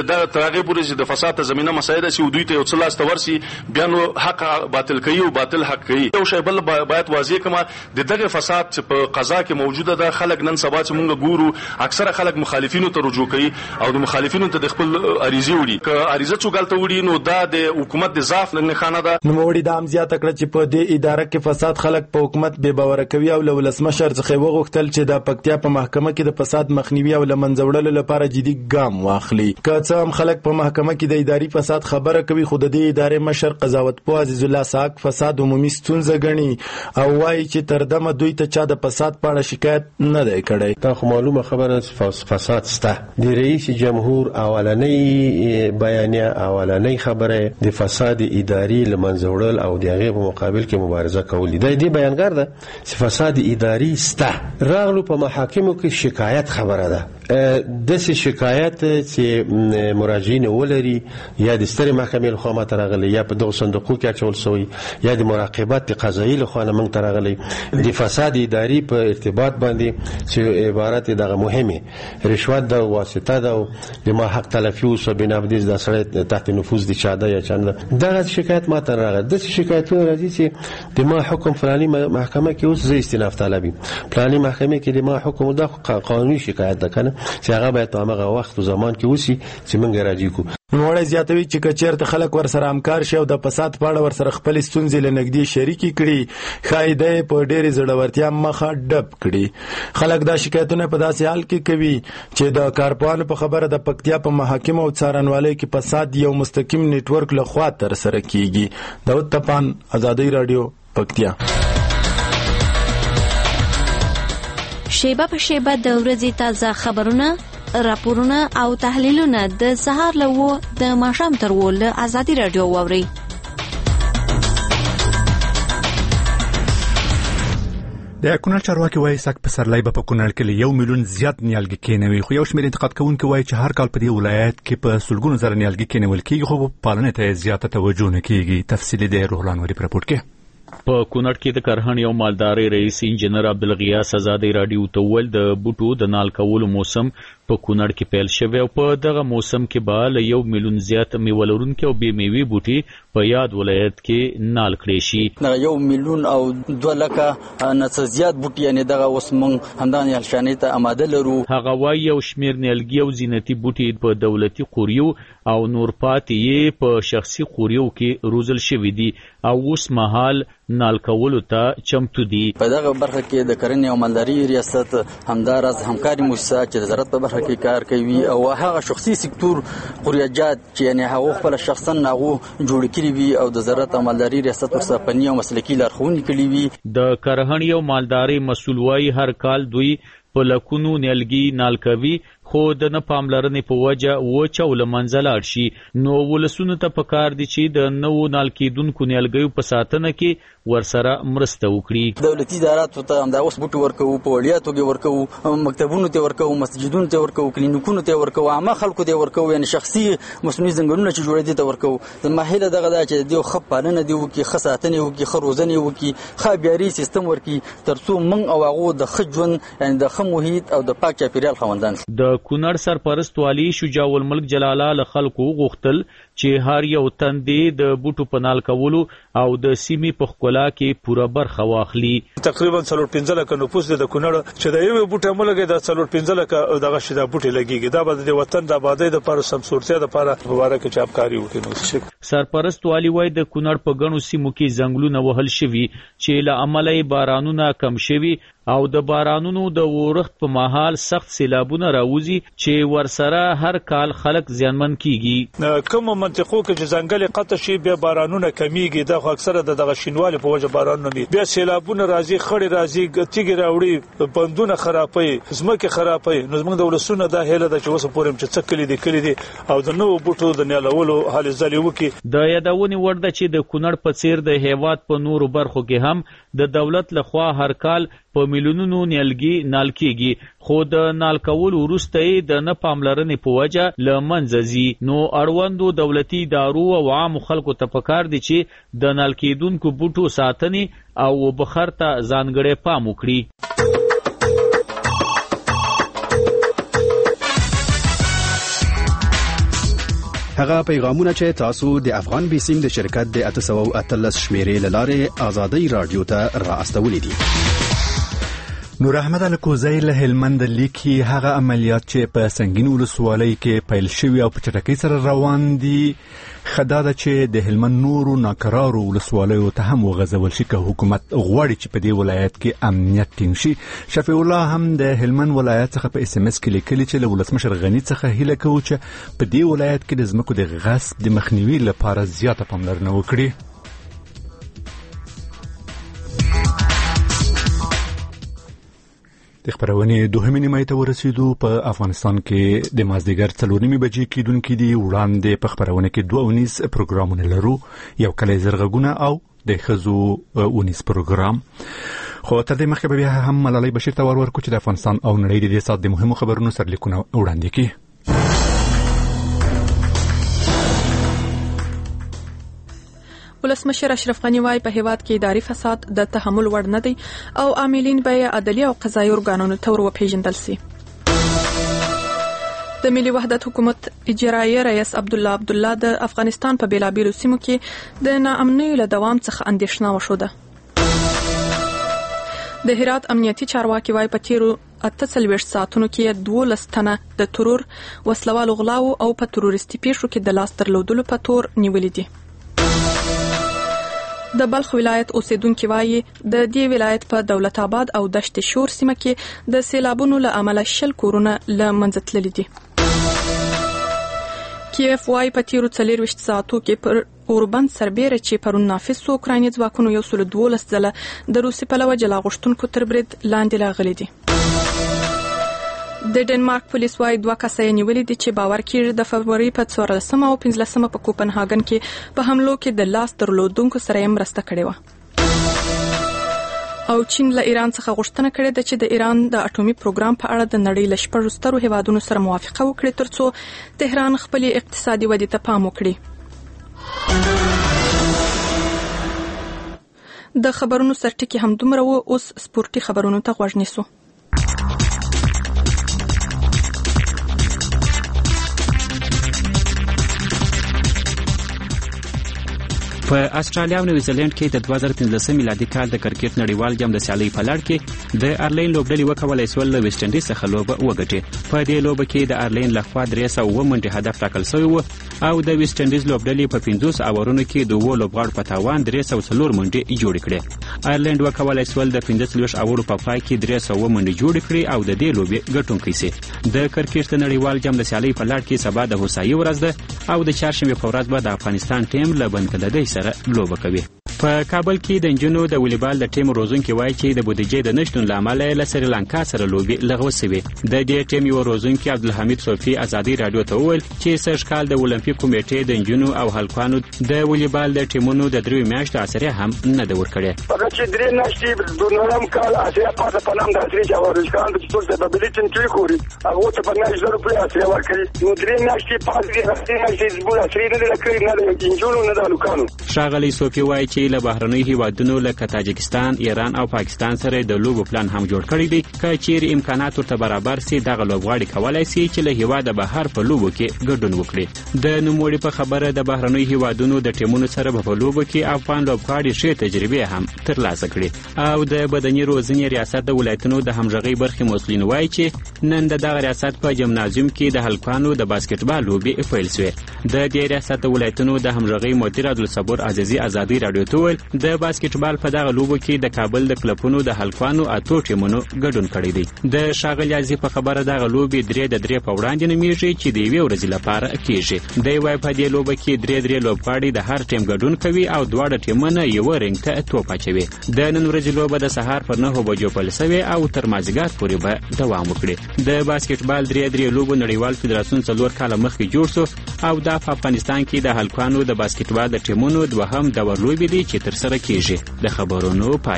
U: تر هغه پورې د فساد ته زمينه مسایده سي دوی ته یو څه لاس تورسي بیا نو حق باطل کوي او باطل حق کوي. یو شی بل باید واضح کما د دغه فساد چې په قضا کې موجوده ده خلک نن سبا چې موږ ګورو اکثره خلک مخالفینو ته رجوع کوي او د مخالفینو ته د خپل عریضه وړي ک عریضه څوګالته وړي نو دا د حکومت د ضعف نه خانه ده.
Q: نو وړي د امزیات کړ چې په دې اداره کې فساد خلک په حکومت به باور کوي او ولسمشر څخه وغوښتل چې د پکتیا په محکمه کې د فساد مخنیوي او لمنځوړلو لپاره جدي ګام واخلي. که څه هم خلک په محکمه کې د اداري فساد خبره کوي خو د دې ادارې مشر قضاوت پوه عزیز الله ساک فساد عمومي ستونزه ګڼي او وایي چې تر دمه دوی ته چا د فساد په اړه شکایت نه دی کړی.
B: دا خو معلومه خبره فساد سته. د رئیس جمهور اولنۍ بیانیه اولنۍ خبره د فساد اداري لمنځوړل او د هغه په مقابل کې مبارزه کول دی. د بیانګر ده چې فساد اداري سته. راغلو په محاکمو کې شکایت خبره ده. د سې شکایت چې مراجعین ولري یا د سترې محکمې له خوا ماته راغلی یا په دغه صندوقو کې اچول شوی یا د مراقبت قضایي له خوا موږ ته راغلی د فساد اداري په ارتباط باندې چې عبارت دغه مهمه رشوت د واسطه ده د ما حق تلفي او بنابدیز د سره تحت نفوذ د چاده یا چنده دغه شکایت ماته راغلی. د شکایتونه راځي چې د ما حکم فلاني محکمه کې اوس زه استئناف طلبي فلاني محکمه کې د ما حکم د قانوني شکایت ده کنه چې هغه باید په هغه وخت او زمان کې وسی چې موږ راځي کو.
Q: نوړی زیاتوي چې کچېرته خلک ور سره همکار شي او د فساد په اړه ور سره خپل ستونزې لنګدي شریکي کړي خایده په ډېری زړورتیا مخه ډب کړي. خلک دا شکایتونه په داسې حال کې کوي چې د کارپوهانو په خبره د پکتیا په محاکم او څارنوالۍ کې فساد یو مستقیم نیټورک له خوا تر سره کیږي. داود تپان ازادي رادیو پکتیا.
V: شیبه په شیبه د ورځې تازه خبرونه راپورونه او تحلیلونه د سهار له و د ماښام تر و له ازادي رادیو واوري.
A: د کونړ چارواکي وایي سک په سرلای به په کونړ کې یو میلیون زیات نیالګي کېنوي خو یو شمېر انتقاد کوونکي وایي چې هر کال په دې ولایت کې په سلګونو زره نیالګي کېنول کېږي خو پالنې ته زیاته توجه نه کېږي. تفصیلي د روحلان وری په راپور کې.
W: په کونړ کې د کرهڼې او مالدارۍ رئیس انجنیر عبدالغیاث ازادي رادیو ته ویل د بوټو د نال کولو موسم په کونړ کې پیل شوی او په دغه موسم کې به له یو میلیون زیات میوه لرونکي او بې میوې بوټي په یاد ولایت کې نال کړی شي.
X: یو میلیون او دوه لکه نه څه زیات بوټي یعنې دغه اوس موږ همدغه هلشانۍ ته اماده لرو.
W: هغه وایي یو شمېر نیالګي او زینتي بوټي په دولتي قوریو او نور پاتې یې په شخصي قوریو کې روزل شوي دي او اوس مهال نال کولو ته چمتو دي.
X: په دغه برخه کې د کرنې او مالدارۍ ریاست همداراز همکاري مؤسسه چې د زراعت په برخه کې کار کوي او هغه شخصي سکتور قوریجات چې یعنې هغه خپل شخصا هغه جوړ کړي وي او د زراعت او مالدارۍ ریاست ورسره فني او مسلکي لارښوونې کړي وي.
W: د کرهڼې او مالدارۍ مسؤل وایي هر کال دوی په لکونو نیالګي نال کوي خو د نه پاملرنې په وجه وچ او له منځه لاړ شي. نو ولسونو ته پکار دي چې د نوو نال کېدونکو نیالګیو په ساتنه کې ورسره مرسته وکړي.
X: دولتي اداراتو ته همدا اوس بوټي ورکوو په وړیا توګه ورکوو مکتبونو ته ورکوو مسجدونو ته ورکوو کلینیکونو ته ورکوو عامه خلکو ته ورکوو یعنې شخصي مصنوعي ځنګلونه چې جوړېدي ته ورکوو. زما هیله دغه ده چې د دې ښه پالنه دې وکړي ښه ساتنې وکړي ښه روزنې وکړي ښه بیاري سیستم ورکړي تر څو موږ او هغو د ښه ژوند یعنې د ښه محیط او د پاک چاپېریال خاوندان شو.
W: د کونړ سرپرست والي شجاع الملک جلاله له خلکو غوښتل چې هر یو تن دې د بوټو په نال کولو او د سیمې په ښکلا کې پوره برخه واخلي.
Y: تقریبا څلور پنځه لکه نفوس د کونړ چې د یو بوټي ملګری د څلور پنځه لکه دغه شیدا بوټي لګيږي دا به د وطن د آبادی د پر سمسورتیا د پر مبارک چاپکاری وکړي.
W: سرپرست والي وای د کونړ په غنو سیمو کې ځنګلونه وهل شوي چې له عمله بارانونه کم شوي او د بارانونو د ورښت په مهال سخت سیلابونه راوځي چې ورسره هر کال خلک زیانمن کیږي.
Y: کوم منطقو کې چې ځنګل قطع شي بیا بارانونه کمیږي دا خو اکثره د دغه شینوالي په وجه بارانونه دي بیا سیلابونه راځي خړې راځي تیګ راوړي بندونه خرابوي ځمکې خرابوي. نو زموږ د ولسونو دا هیله ده چې اوس پورې چې څه کلی دي کلی دي او د نوو بوټو د نیالولو حالې ځلې وکړي.
W: د یادونې وړ ده چې د کونړ په څیر د هیواد په نورو برخو کې هم د دولت لخوا هر کال په میلیونونو نیالګي نال کېږي خو د نال کولو وروسته یې د نه پاملرنې په وجه له منځه ځي. نو اړوندو دولتي ادارو او عامو خلکو ته پکار دي چې د نال کېدونکو بوټو ساتنې او بخار ته ځانګړی پام وکړي.
C: هغه پیغامونه چې تاسو د افغان بیسیم د شرکت د اته سوه او اتلس شمیرې لاره آزادۍ رادیو ته را استولې دي.
A: نور احمد الکوزی له هلمند لیکي هغه عملیات چې په سنگین ولسوالۍ کې پیل شوي او په چټکۍ سره روان دي خدا ده چې د هلمند نورو ناکرارو ولسوالیو ته هم وغځول شي که حکومت غواړي چې په دې ولایت کې امنیت ټینګ شي. شفیع الله هم د هلمند ولایت څخه په اس ام اس کې لیکلي چې له ولسمشر غني څخه هیله کوو چې په دې ولایت کې د ځمکو د غصب د مخنیوي لپاره زیاته پاملرنه وکړي. د خبرونې دوهمې نیمایي ته ورسېدو. په افغانستان کې د مازدیګر څلور نیمې بجې کېدونکي دي. وړاندې په خبرونه کې دوه اونیز پروګرامونه لرو، یو کلی زرغونه او د ښځو اونیز پروګرام. خو تر دې مخکې به بیا هم ملالۍ بشیر ته ور ورکړو چې د افغانستان او نړۍ د دې ساعت د مهمو خبرونو سرلیکونه وړاندې کړي.
D: ولسمشر اشرف غنی وايي په هیواد کې اداري فساد د تحمل وړ نه دی او عاملین به عدالي او قضایي ارګانونو ته وروپیژندل شي. د ملي وحدت حکومت اجرایي رئیس عبدالله عبدالله د افغانستان په بیلابیلو سیمو کې د ناامنۍ له دوام څخه اندېښنه وښوده. د هرات امنیتي چارواکي وايي په تیرو اته څلوېښت ساعتونو کې دولس تنه د ترور وسلوالو غلاو او په تروریستي پیښو کې د لاس درلودلو په تور نیولي دي. د بلخ ولایت اوسیدونکو وايي د دې ولایت په دولت آباد او دشت شور سیمه کې د سیلابونو له امله شل کورونه له منځه تللي دي. کیف وايي په تیرو څلوېښت ساعتو کې پر اوربند سربیره چې پرون نافذ شو اوکرایني ځواکونو یو سل دولس ځله د روسي پلوه جلا غوښتونکو تر برید لاندې راغلي دي. د ډنمارک پولیس وايي دوه کسه یې نیولي دي چې باور کېږي د فبروري په څوارلسمه او پنځلسمه په کوپنهاګن کې په حملو کې د لاس درلودونکو سره یې مرسته کړې وه. او چین له ایران څخه غوښتنه کړې ده چې د ایران د اټومي پروګرام په اړه د نړۍ له شپږو سترو هیوادونو سره موافقه وکړي ترڅو تهران خپلې اقتصادي ودې ته پام وکړي. د خبرونو سرټکي همدومره و. اوس سپورتي خبرونو ته غوږ نیسو.
G: په استرالیا او نیوزیلند کې د دوه زره پنځلسم میلادي کال د کرکټ نړیوال جام د سیالۍ په لړ کې د ارلین لوبډلې وکولای شول له ویسټ انډیز څخه لوبه وګټي. په دې لوبه کې د ارلین لخوا درې سوه اووه منډې هدف ټاکل شوی و او د ویسټ انډیز لوبډلې په پنځوس اورونو کې د اووه لوبغاړو په تاوان درې سوه څلور منډې جوړې کړې. آیرلینډ وکولای شول د پنځه څلوېښت اورو په پای کې درې سوه اووه منډې جوړې کړې او د دې لوبې ګټونکی شي. د کرکټ نړیوال جام د سیالۍ په لړ کې سبا د هوسايي ورځ ده او د چهارشنبې په ورځ به د افغانستان ټیم له بنګلادیش سره لوبه کوي. په کابل کې د انجونو د والیبال د ټیم روزونکي وایي چې د بودیجې د نشتون له امله له سریلانکا سره لوبې لغوه شوې. د دې ټیم یو روزونکي عبدالحمید صوفي ازادي رادیو ته وویل چې سږ کال د اولمپیک کمیټې د انجونو او هلکانو د والیبال د ټیمونو د دریو میاشتو عصري هم نه ده ورکړې.
J: هغه چې درې میاشتې د نولم کال عصري پاسه په نام د عصري جوارشکان د ټول د بلیټن کې خوري هغه ته په نهه زره روپۍ عصري ورکړي. نو درې میاشتې پاسه د عصري زبون عصري نه لکړي نه د انجونو نه د هلکانو.
G: ښاغلی صوفي وایي چې له بهرنیو هیوادونو لکه تاجکستان، ایران او پاکستان سره د لوبو پلان هم جوړ کړی دی. که چیرې امکانات ورته برابر سي دغه لوبغاړي کولای شي چې له هیواده بهر په لوبو کې ګډون وکړي. د نوموړي په خبره د بهرنیو هیوادونو د ټیمونو سره په لوبو کې افغان لوبغاړي ښې تجربې هم ترلاسه کړي. او د بدني روزنې ریاست د ولایتونو د همغږۍ برخې مسؤلین وایي چې نن د دغه ریاست په جمنازیوم کې د هلکانو د باسکټبال لوبې پیل شوې. د دې ریاست د ولایتونو د همغږۍ مدیر عبدالصبور عزیزي ازادي رادیو ته وویل د باسکټبال په دغه لوبو کې د کابل د کلبونو د هلکانو اتو ټیمونو ګډون کړی دی. د ښاغلي عزیزي په خبره دغه لوبې درې د درې په وړاندې نومیږي چې د یوې ورځې لپاره کیږي. دی وايي په دې لوبه کې درې درې لوبغاړي د هر ټیم ګډون کوي او دواړه ټیمونه یو رنګ ته توپ اچوي. د نن ورځې لوبه د سهار پر نهو بجو پیل شوې او تر مازدیګر پورې به دوام وکړي. د باسکټبال درې درې لوبو نړیوال فدراسیون څلور کاله مخکې جوړ شو او د افغانستان کې د هلکانو د باسکټبال د ټیمونو دوهم دور لوبې دي چې تر سره کیږي. د خبرونو پای.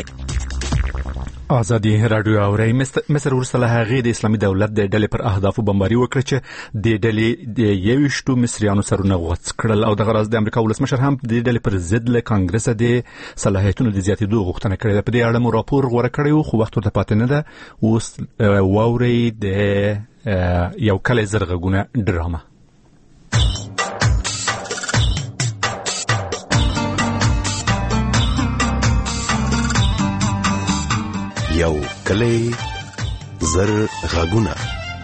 A: آزادي رادیو اوري. مصر ورسله هغه د اسلامي دولت د ډلې پر اهدافو بمباري وکړه چې د ډلې د یوشتو مصریانو سرونه غوڅ کړل او د غرض د امریکا ولسمشر هم د دې ډلې پر ضد له کانګرس د صلاحیتونو د زیاتېدو غوښتنه کړې ده. په دې اړه مو راپور غوړه کړی خو وخت ورته پاتې نه ده. اوس واوري د یو کلی زرغونه ډرامه.
E: یو کلی زر غږونه.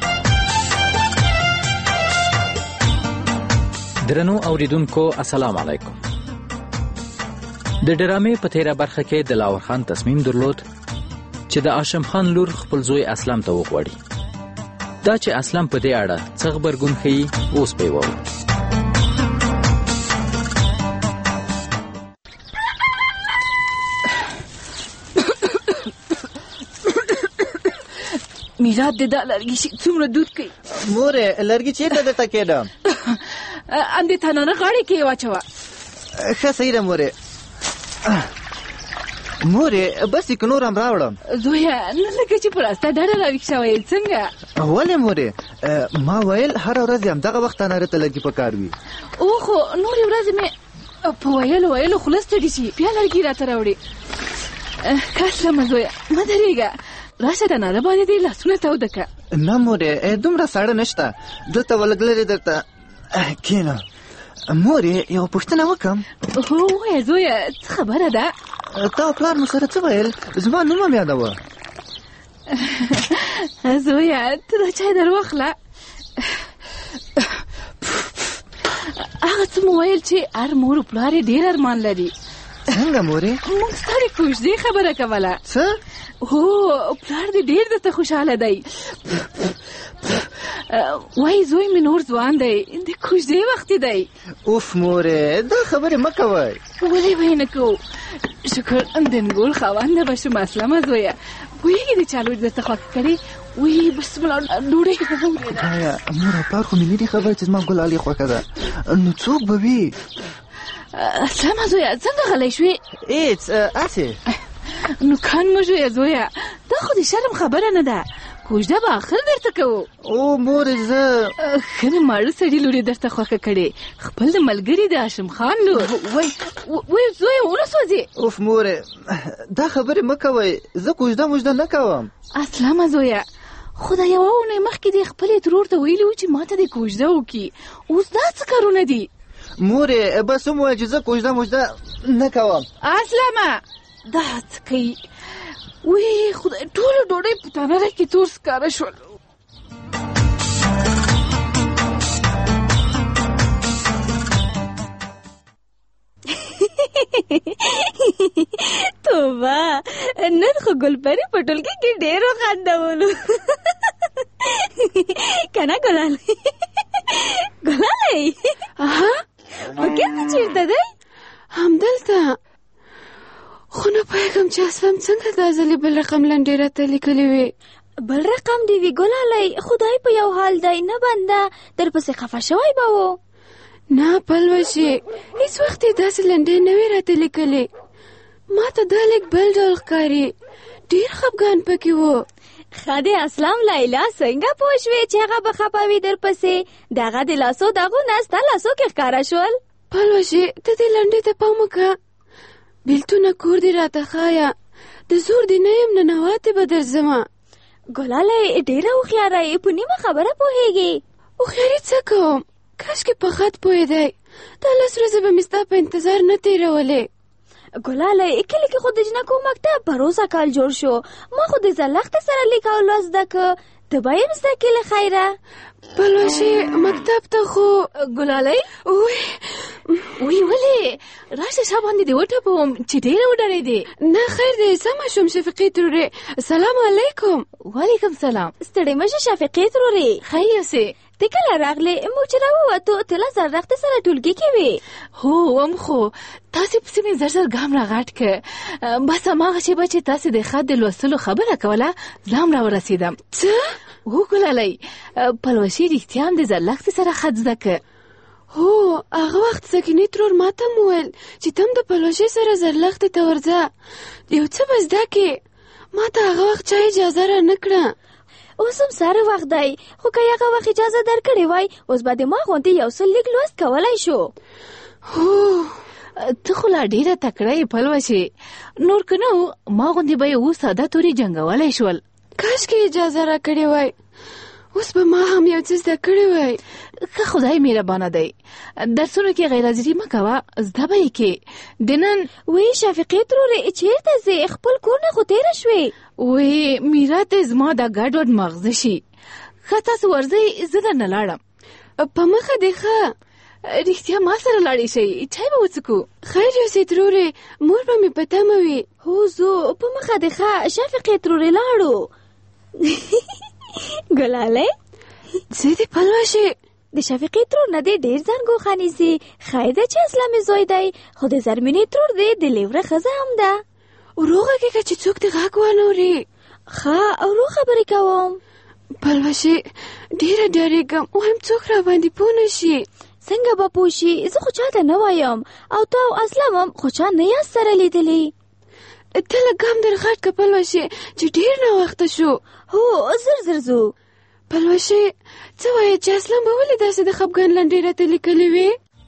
I: درنو اوریدونکو السلام علیکم. د ډرامې په تیره برخه کې دلاور خان تصمیم درلود چې د هاشم خان لور خپل زوی اسلم ته وغواړي. دا چې اسلم په دې اړه څه غبرګون ښیي اوس به یې واورو.
K: میرات دې دا لرګي چې څومره دود کوي.
L: مورې لرګي چېرته درته کېږدم؟
K: همدې تنانه غاړې کې یې واچوه.
L: ښه صحیح ده مورې. مورې بس یې که نور هم راوړم؟
K: زویه نه لکه چې په راسته ډډه راویښ شوی څنګه؟
L: ولې مورې؟ ما ویل هره ورځ همدغه وخت تناره ته لرګي په کار وي.
K: او خو نورې ورځې مې په ویلو ویلو خوله ستړي شي بیا لرګي راته راوړي. که اسلمه زویه مه درېږه، راشه تناره باندې دې لاسونه توده که.
L: نه مورې دومره ساړه نشته، دلته ولږ لرې درته کښېنه. مورې یوه پوښتنه وکړم؟
K: هو ووایه زویه څه خبره ده؟
L: تا او پلار مو سره څه ویل؟ زما نوم هم یادوه.
K: زویه ته دا چای در واخله. هغه څه مو ویل چې هر مور و پلار یې ډېر ارمان لري.
L: څنګه مورې؟
K: موږ ستا د کوژدې خبره کوله.
L: څه؟
K: هو پلار دې ډېر درته خوشحاله دی. وایي زوی مې نور ځوان دی، د کوژدې وختي دی.
L: اوف مورې دا خبرې مه کوئ.
K: ولې به یې نه کوو؟ شکر د نګول خاونده به شم اسلمه زویه. پوهېږې د چا لور درته خوښه کړې؟ وایي بسم الله ډوډۍ خو به وړېده.
L: آیا مور او پلار خو مې نه دي خبر چې زما ګل علي خوښه ده، نو څوک به وي؟
K: اسلمه زویه څنګه غلی شوې؟
L: هېڅ هسې.
K: نو کان مه ژویه زویه، دا خو د شرم خبره نه ده. کوژده به آخر درته کوو.
L: او مورې زه
K: ښه د ماړه سړي لور یې درته خوښه کړې، خپل د ملګري د هاشم خان لور. وایي زویه ونه سوځې.
L: اوف مورې دا خبرې مه کوئ، زه کوژده موژده نه کوم.
K: اسلمه زویه خو دا یوه اونۍ مخکې دې خپلې ترور ته ویلي وو چې ما ته دې کوژده وکړي، اوس دا څه کارونه دي؟
L: مورې بس ومویل چې زه کوژده موژده نه کوم.
K: اسلمه دا څه کوي؟ وی خدای ټوله ډوډۍ په تناره کې تور ښکاره شول.
V: توبه نن خو ګلپري په ټولګي کې ډېر وخندولو. که نه ګلالی؟ ګلالی وکیل چېرته دی؟
K: همدلته. خو نه پوهېږم چې اسلم څنګه دا ځلې بل رقم لنډې راته لیکلې وې.
V: بل رقم دې وي ګلالی، خدای په یو حال دی نه بنده درپسې خفه شوی به و.
K: نه پلوشې هېڅ وخت یې داسې لنډې نه وې راته لیکلې. ما ته دا لیک بل ډول ښکاري، ډېر خفګان پکې و.
V: ښه دی اسلم لیلا څنګه پوه شوې چې هغه به خفه وي درپسې؟ د هغه د لاسو داغونه ستا لاسو کې ښکاره شول.
K: پلوشې ته دې لنډې ته پام وکړه، بیلتونه کور دې راته ښایه، د زور دې نه یم ننواتې به درځمه.
V: ګلالی ډېره هوښیاره یې، په نیمه خبره پوهېږې.
K: هوښیاري څه کوم؟ کاشکې په خط پوهېدی، دا لس ورځې به مې ستا په انتظار نه تېرولې.
V: ګلالی کلي کې خو د جنکو مکتب پروسه کال جوړ شو، ما خو د زلختې سره لیک او لوست زده که، ته به یم زده کې له خیره.
K: پلوشې مکتب ته خو ګلالی وی وی ولې راشه شا باندې دې وټپوم چې ډېره وډارېدې. نه خیر دی سمه شوم شفیقې ترورې. السلام علیکم.
V: وعلیکم سلام. ستړې مه شه شفیقې ترورې.
K: ښه یاسې.
V: ته کله راغلې؟ موږ چې راووتو ته له زرختې سره ټولګي کې وې.
K: هو وم خو تاسې پسې مې زر زر ګام راغټ که. بس هماغه شېبه چې تاسې د خط د لوستلو خبره کوله زه هم راورسېدم. څه؟ هو ګلالی پلوشې رښتیا هم د زرلښتې سره خط زده که. هو هغه وخت سکینې ترور ما ته م وویل چې ته هم د پلوشې سره زرلښتې ته ورځه، یو څه به زده کې. ما ته هغه وخت چا اجازه را نه کړه.
V: اوس هم ساره وخت دی، خو که هغه وخت اجازه درکړې وای اوس به د ما غوندې یو څه لیک لوست کولی شو.
K: هو ته خو لا ډېره تکړه یې پلوشې، نور که نه و ما غوندې به یې اوس ساده تورې جنګولی شول. کاشکې اجازه را کړې وای.
F: اوس به ما هم یو څه زده کړی وای.
K: که خدای مهربانه دی درسونو کې غیر حاضري مه کوه، زده به یې کې. د نن
V: وی شفیقې ترورې چیرته ځې؟ خپل کور نه خو تېره شوې.
K: وی میرا ته زما دا ګډوډ مغزه شي. ښه تاسو ورځئ، زه درنه لاړم.
F: په مخه دې ښه.
K: رښتیا ما سره لاړې شئ، چای به وڅښو.
F: خیر یوسې ترورې، مور به مې په تمه وي.
V: هو ځو، په مخه دې ښه. شفیقې ترورې لاړو. ګلالۍ
F: زه دې پلوشې
V: د شفیقې ترور نه دې ډېر ځان ګوښه نیسي. ښایي ده چې اسلامي زوی دی، خو د زرمینې ترور دی د لیوره ښځه هم ده.
F: ورو غږېږه چې څوک دې غږ وانه اوري.
V: ښه ورو خبرې کوم.
F: پلوشې ډېره ډارېږم، وایم څوک را باندې پوه نه شي.
V: څنګه به پوه شي؟ زه خو چاته نه وایم، او تا او اسلام هم خو چا نه یاست سره لیدلي.
F: ته لږ ګام در غټ که پلوشې چې ډېر ناوخته شو.
V: هو زر زر ځو.
F: پلوشې څه وایې چې اسلام به ولې داسې د خفګان لنډې راته لیکلې وې؟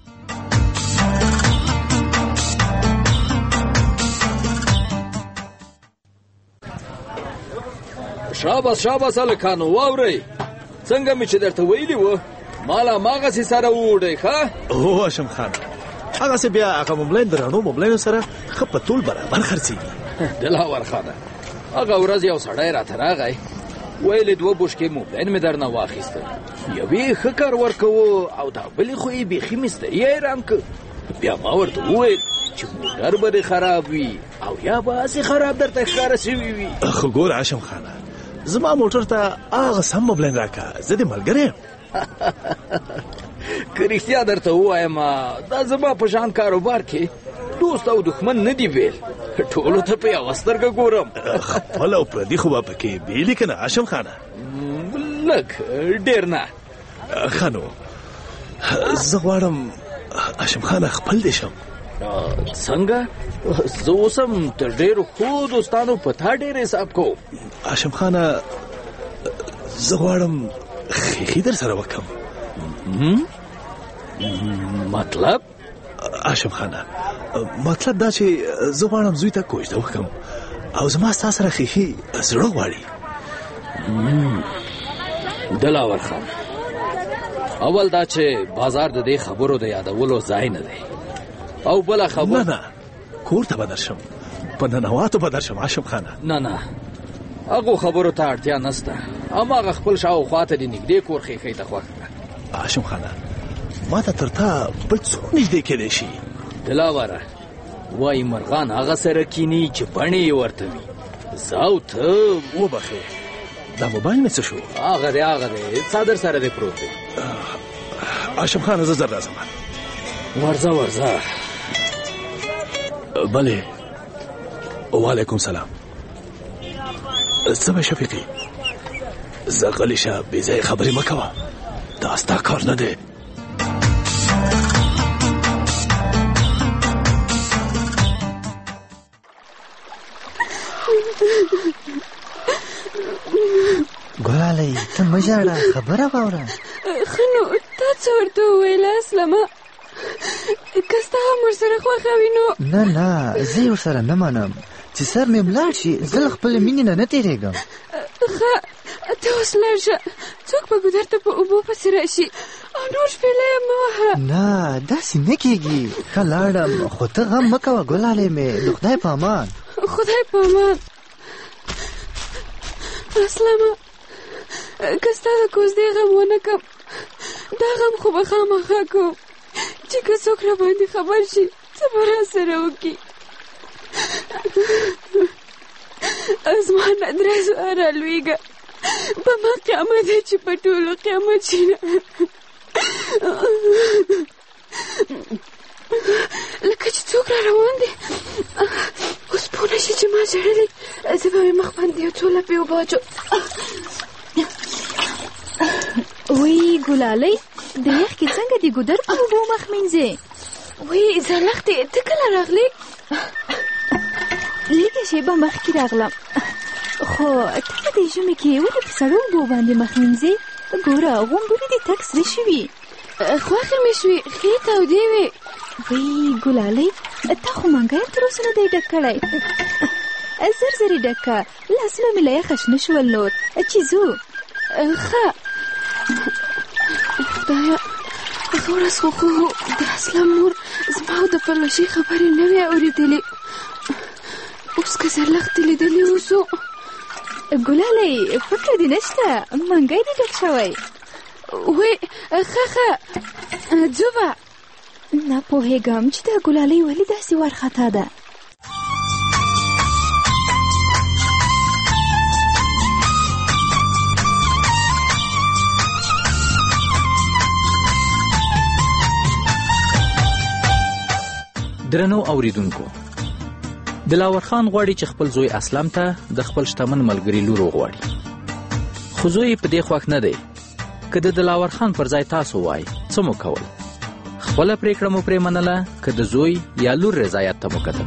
H: شاباس شاباس هلکانو، واورئ څنګه مې چې درته ویلي وه مالا ماغسې سره ووډئ. ښه
Q: هو هاشم خان، هغسې بیا هغه مبلین د رڼو مبلینو سره ښه په ټول برابر خرڅېږي.
H: دلاور خانه، هغه ورځ یو سړی راته راغی، ویلې دوه بوشکې مبلین مې درنه واخیسته. یوې ښه کار ورکوو او دا بلې خو یې بیخي مستري حیران که. بیا ما ورته وویل چې موټر به دې خراب وي او یا به هسې خراب درته ښکاره شوي وي.
Q: خو ګوره هاشم خانه، زما موټر ته هغه سم مبلین راکه، زه دې ملګری یم.
H: که رښتیا درته ووایم دا زما په شان کاروبار کې دوست او دښمن نه دی ویل، ټولو ته په یوه سترګه ګورم.
Q: خپل او پردي خو به پکې بیلې که نه هاشم خانه؟
H: لږ ډېر نه.
Q: ښه نو زه غواړم هاشم خانه خپل دې شم.
H: څنګه؟ زه اوس هم تر ډېرو ښو دوستانو په تا ډېر حساب کوم.
Q: هاشم خانه زه غواړم خیخي در سره وکم.
H: مطلب؟
Q: هاشم خانه مطلب دا چې زه غواړم زوی ته کوژده وکم او زما ستا سره خیخي زړه غواړي.
H: دلاور خان، اول دا چې بازار د دې خبرو د یادولو ځای نه دی، او بله خبر
Q: نه نه کور ته به درشم، په ننواتو به درشم هاشم خانه.
H: نه نه هغو خبرو ته اړتیا نسته، هماغه خپل شاوخوا ته د نږدې کور خیښۍ ته خوښ کړه.
Q: هاشم خانه ما ته تر تا بل څوک نږدې کېدی شي؟
H: دلاوره وایي مرغان هغه سره کینی چې بڼې یې ورته وي. زه او ته
Q: وبخې، دا موبایل مې څه شو؟
H: هغه دی هغه دی څادر سره دی پروت دی.
Q: هاشم خانه زه زر راځم.
H: ورځه ورځه.
Q: بلې وعلیکم سلام. څه به شفیقي، زه غلی شه، بې ځایه خبرې مه کوه، دا ستا کار نه دی.
L: ګلالۍ ته مه ژاړه، خبره واوره.
F: ښه نو تا څه ورته وویل اسلامه؟ که ستا هم ورسره خوښه وي نو
L: نه نه زه یې ورسره نه منم چې سر مې ملاړ شي، زه له خپلې مینې نه نه تېرېږم.
F: ښه ته اوس لاړ شه، څوک به ګودر ته په اوبو پسې راشي او نور شپېلۍ یې مه وهه.
L: نه داسې نه کېږي. ښه لاړم، خو ته غم مه کوه ګلالۍ مې، د خدای په امان.
F: خدای په امان. اسلامه که ستا د کوزدې غم ونه کم، دا غم خو به خامخا کوم چې که څوک را باندې خبر شي څه به را سره وکړي. زما نه درې زره رالوېږه، په ما قیامت دی چې په ټولو قیامت شي. لکه چې څوک را روان دی، اوس پوه نه شي چې ما ژړلې. زه به مې مخ باندې یو څو لپې اوبه واچوم.
V: وی ګلالۍ د یخ کې څنګه د ګودر په اوبو مخ مینځې؟
F: وی زلختې ته کله راغلې؟
V: لږه شېبه مخکې راغلم. خو ته په دې ژمي کې ولې په سړو اوبو باندې مخ مینځې؟ ګوره غومبري دې تک سرې شوي.
F: خوښې مې شوې، ښې تودې وې.
V: وی ګلالۍ تا خو منګی تر اوسه نه دی ډک کړی. زر زر یې ډک کړه، لاسونه مې له یخه شنه شول نور چې ځو.
F: ښه خدایا هغه ورځ خو خو د اسلام مور زما او د پلوشي خبرې نه وې اورېدلې، اوس که زه لښتې لیدلې اوسو.
K: ګلالۍ فکر دې نشته، منګی دې ډک شوی.
F: وی ښه ښه ځو به.
K: نه پوهېږم چې دا ګلالۍ ولې داسې وارخطا ده.
I: درنو اوریدونکو، دلاور خان غواړي چې خپل زوی اسلم ته د خپل شتمن ملګري لور وغواړي، خو زوی په دې خوښ نه دی. که د دلاور خان پر ځای تاسو وای څه مو کول؟ خپله پرېکړه مو پرې منله که د زوی یا لور رضایت ته مو کتل؟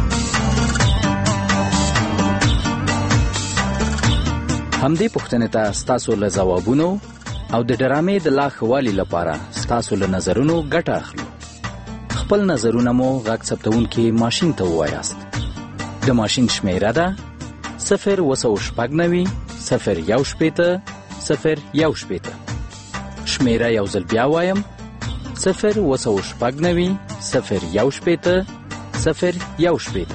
I: همدې پوښتنې ته ستاسو له ځوابونو او د ډرامې د لا ښه والي لپاره ستاسو له نظرونو ګټه اخلو. خپل نظرونه مو غږ ثبتونکي ماشین ته ووایاست. د ماشین شمیره ده صفر اوه سوه شپږ نوي صفر یو شپېته صفر یو شپېته. شمیره یو ځل بیا وایم، صفر اوه سوه شپږ نوي صفر یو شپېته صفر یو شپېته.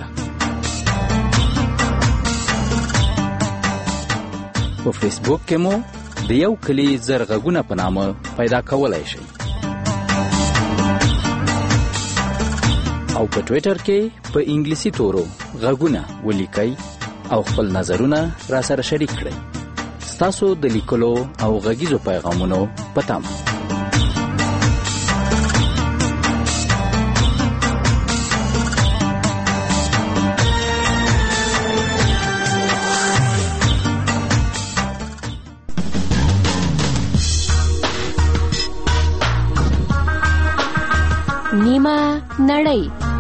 I: په فیسبوک کې مو د یو کلی زر غږونه په نامه پیدا کولی شئ، او په ټویټر کې په انګلیسي تورو غږونه ولیکئ او خپل نظرونه را سره شریک کړئ. ستاسو د لیکلو او غږیزو پیغامونو په تمه.
V: نیمه نړۍ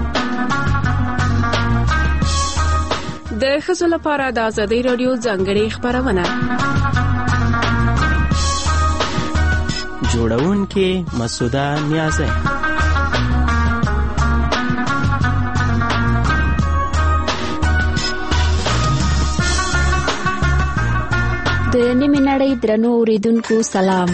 D: د ښځو لپاره د آزادۍ راډیو ځانګړې خپرونه.
M: جوړونکې مسعوده نیازی.
V: د نیمه نړۍ درنو اوریدونکو سلام.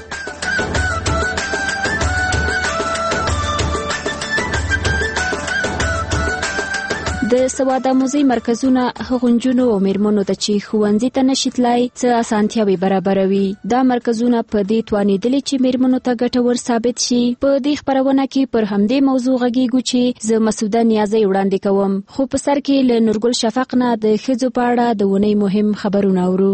V: د سوادآموزۍ مرکزونه هغو نجونو او میرمنو ته چې ښوونځي ته نشي تلای څه اسانتیاوې برابروي. دا مرکزونه په دې توانېدلي چې میرمنو ته ګټور ثابت شي. په دې خپرونه کې پر همدې موضوع غږیږو چې زه مسعوده نیازی وړاندې کوم، خو په سر کې له نورګل شفق نه د ښځو په اړه د اونۍ مهم خبرونه اورو.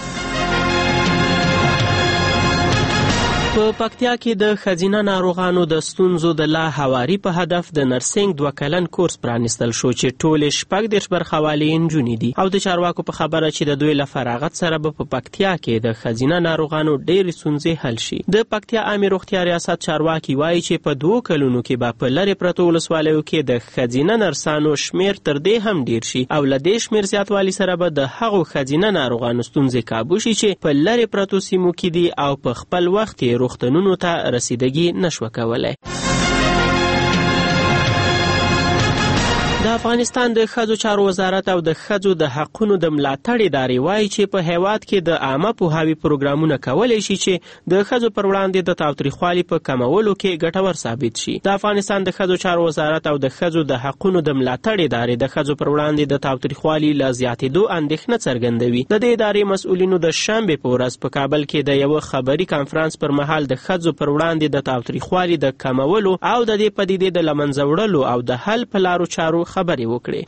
M: په پکتیا کې د ښځینه ناروغانو د ستونزو د لا هواري په هدف د نرسنګ دوه کلن کورس پرانیستل شو چې ټولې شپږ دېرش برخوالې نجونې دي، او د چارواکو په خبره چې د دوی له فراغت سره به په پکتیا کې د ښځینه ناروغانو ډېرې ستونزې حل شي. د پکتیا عامې روغتیا ریاست چارواکي وایي چې په دوو کلونو کې به په لرې پرتو ولسوالیو کې د ښځینه نرسانو شمیر تر دې هم ډېر شي، او له دې شمیر زیاتوالي سره به د هغو ښځینه ناروغانو ستونزې کابو شي چې په لرې پرتو سیمو کې دي او په خپل وخت یې روغتونونو ته رسیدګي نشوه کولی. د افغانستان د ښځو چارو وزارت او د ښځو د حقونو د ملاتړ ادارې وایي چې په هیواد کې د عامه پوهاوي پروګرامونه کولی شي چې د ښځو پر وړاندې د تاوتریخوالي په کمولو کې ګټور ثابت شي. د افغانستان د ښځو چارو وزارت او د ښځو د حقونو د ملاتړ ادارې د ښځو پر وړاندې د تاوتریخوالي له زیاتېدو اندېښنه څرګندوي. د دې ادارې مسؤلینو د شنبې په ورځ په کابل کې د یوه خبري کانفرانس پر مهال د ښځو پر وړاندې د تاوتریخوالي د کمولو او د دې پدیدې د له منځه وړلو او د حل په لارو چارو خبرې وکړي.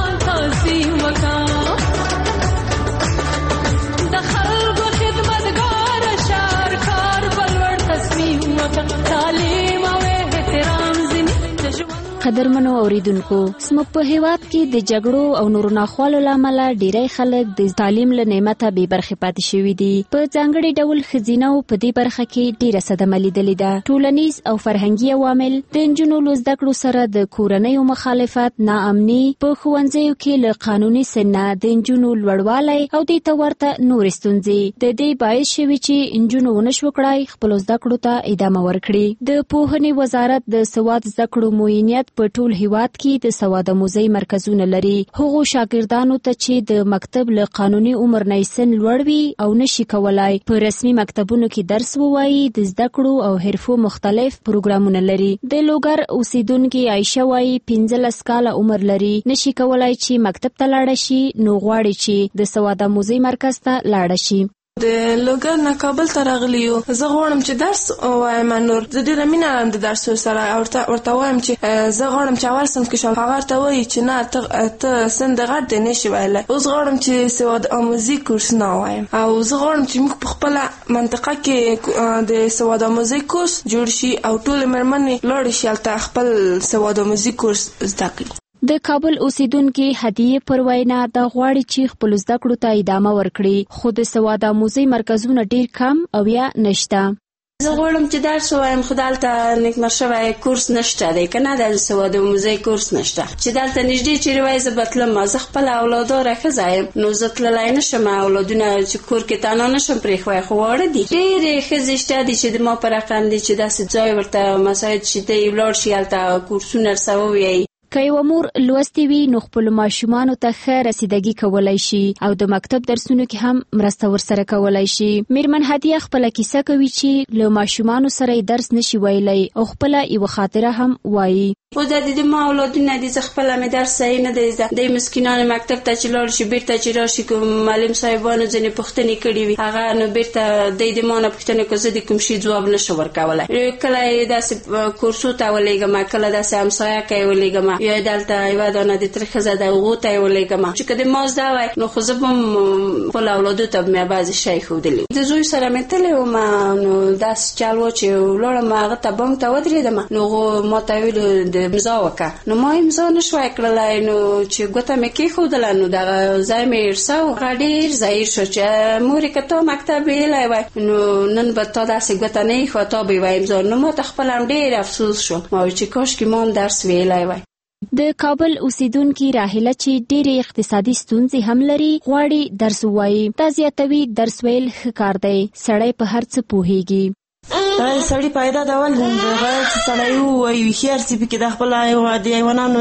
V: قدرمنو اوریدونکو، زموږ په هیواد کې د جګړو او نورو ناخوالو له امله ډیری خلک د تعلیم له نعمته بې برخې پاتې شوي دي. په ځانګړي ډول ښځینو په دې برخه کې ډیره صدمه لیدلې ده. ټولنیز او فرهنګي عوامل د نجونو له زده کړو سره د کورنیو مخالفت، ناامني، په ښوونځیو کې له قانوني سن د نجونو لوړوالی او دې ته ورته نورې ستونزې د دې باعث شوي چې نجونو ونشو کړای خپلو زده کړو ته ادامه ورکړي. د پوهنې وزارت د سواد زده کړو معینیت په په ټول هیواد کې د سوادآموزۍ مرکزونه لري. هغو شاګردانو ته چې د مکتب له قانوني عمر نه سن لوړ وي او نشي کولای په رسمي مکتبونو کې درس ووایي، د زده کړو او حرفو مختلف پروګرامونه لري. د لوګر اوسیدونکې عایشه وایي پنځلس کاله عمر لري، نشي کولای چې مکتب ته لاړه شي، نو غواړي چې د سوادآموزۍ مرکز ته لاړه شي.
N: د لوګر نه کابل ته راغلی یو، زه غواړم چې درس ووایم. نور زه ډېره مینه لرم د درسو سره. ورته وایم چې زه غواړم چې اول صنف کې شم. هغه ورته وایي چې نه ته سن د غټ دی نشي ویلی. اوس غواړم چې سوادآموزي کورسونه ووایم، او زه غواړم چې موږ په خپله منطقه کې د سوادآموزي کورس جوړ شي او ټولې مېرمنې لاړې شي هلته خپل سوادآموزي کورس زده کړي.
V: د کابل اوسیدونکي هدیه پر وینا دا غواړي چې خپل زده کړو ته ادامه ورکړي، خو د سوادآموزۍ مرکزونه ډیر کم او یا نشته.
O: زه غواړم چې درس ووایم، خو دلته نیکمرغه شوی کورس نشته دی، که نه د سوادآموزۍ کورس نشته چې دلته نږدې چیرې وای زه به تلم. زه خپله اولاداره ښځه یم، نو زه تللی نشم. اولادونه چې کور کې تنها نشم پرېښوی، خو واړه دي. ډېرې ښځې شته دي چې د ما په رقم دي چې داسې ځای ورته مساعد شي، ته یې ولاړ شي هلته کورسونه ورسه ووایي.
V: که یوه مور لوستې وي نو خپلو ماشومانو ته ښه رسیدګي کولی شي او د مکتب درسونو کې هم مرسته ورسره کولی شي. میرمن هدیه خپله کیسه کوي چې له ماشومانو سره یې درس نشي ویلی او خپله یوه خاطره هم وایي.
O: اوس دا د ما اولادونه دي، زه خپله مې درس صحیح نه دی زده. دی مسکینانو مکتب ته چې لاړ شي، بیرته چې راشي کوم معلم صاحبانو ځینې پوښتنې کړي وي، هغه نو بیرته دی د ما نه پوښتنه کوي، زه د کوم شي ځواب نشم ورکولی. کله یې داسې کورسو ته ولېږم، کله داسې همسایه که یې ولېږم، یا دلته یوه دانه د ترې ښځه ده هغو ته یې ولېږم چې که د ما زده وای نو خو زه به هم خپلو اولادو ته به مې بعضې شی ښودلي. د زوی سره مې تللی وم، نو داسې چل و چې ولاړم هغه ته بانک ته ودرېدم، نو هغو ما ته ویلو د امضا وکړه، نو ما امضا نه شوی کړلی. نو چې ګوته مې کېښودله نو دغه ځای مې ارسه و، هغه ډېر ضعیف شو چې مورې که تا مکتب ویلی وای نو نن به تا داسې ګوته نه ایښوه، تا به یې وه امضا. نو ما ته خپله هم ډېر افسوس شو، ما ویل چې کاشکې ما هم درس ویلی وای.
V: د کابل اوسیدونکي راهیله چې ډېرې اقتصادي ستونزې هم لري غواړي درس ووایي. دا زیاتوي درس ویل ښه کار دی، سړی په هر څه پوهیږي.
P: دا سړی پیدا د ول هغه چې سړی وایي هوښیار سي پکې د خپل د حیوانانو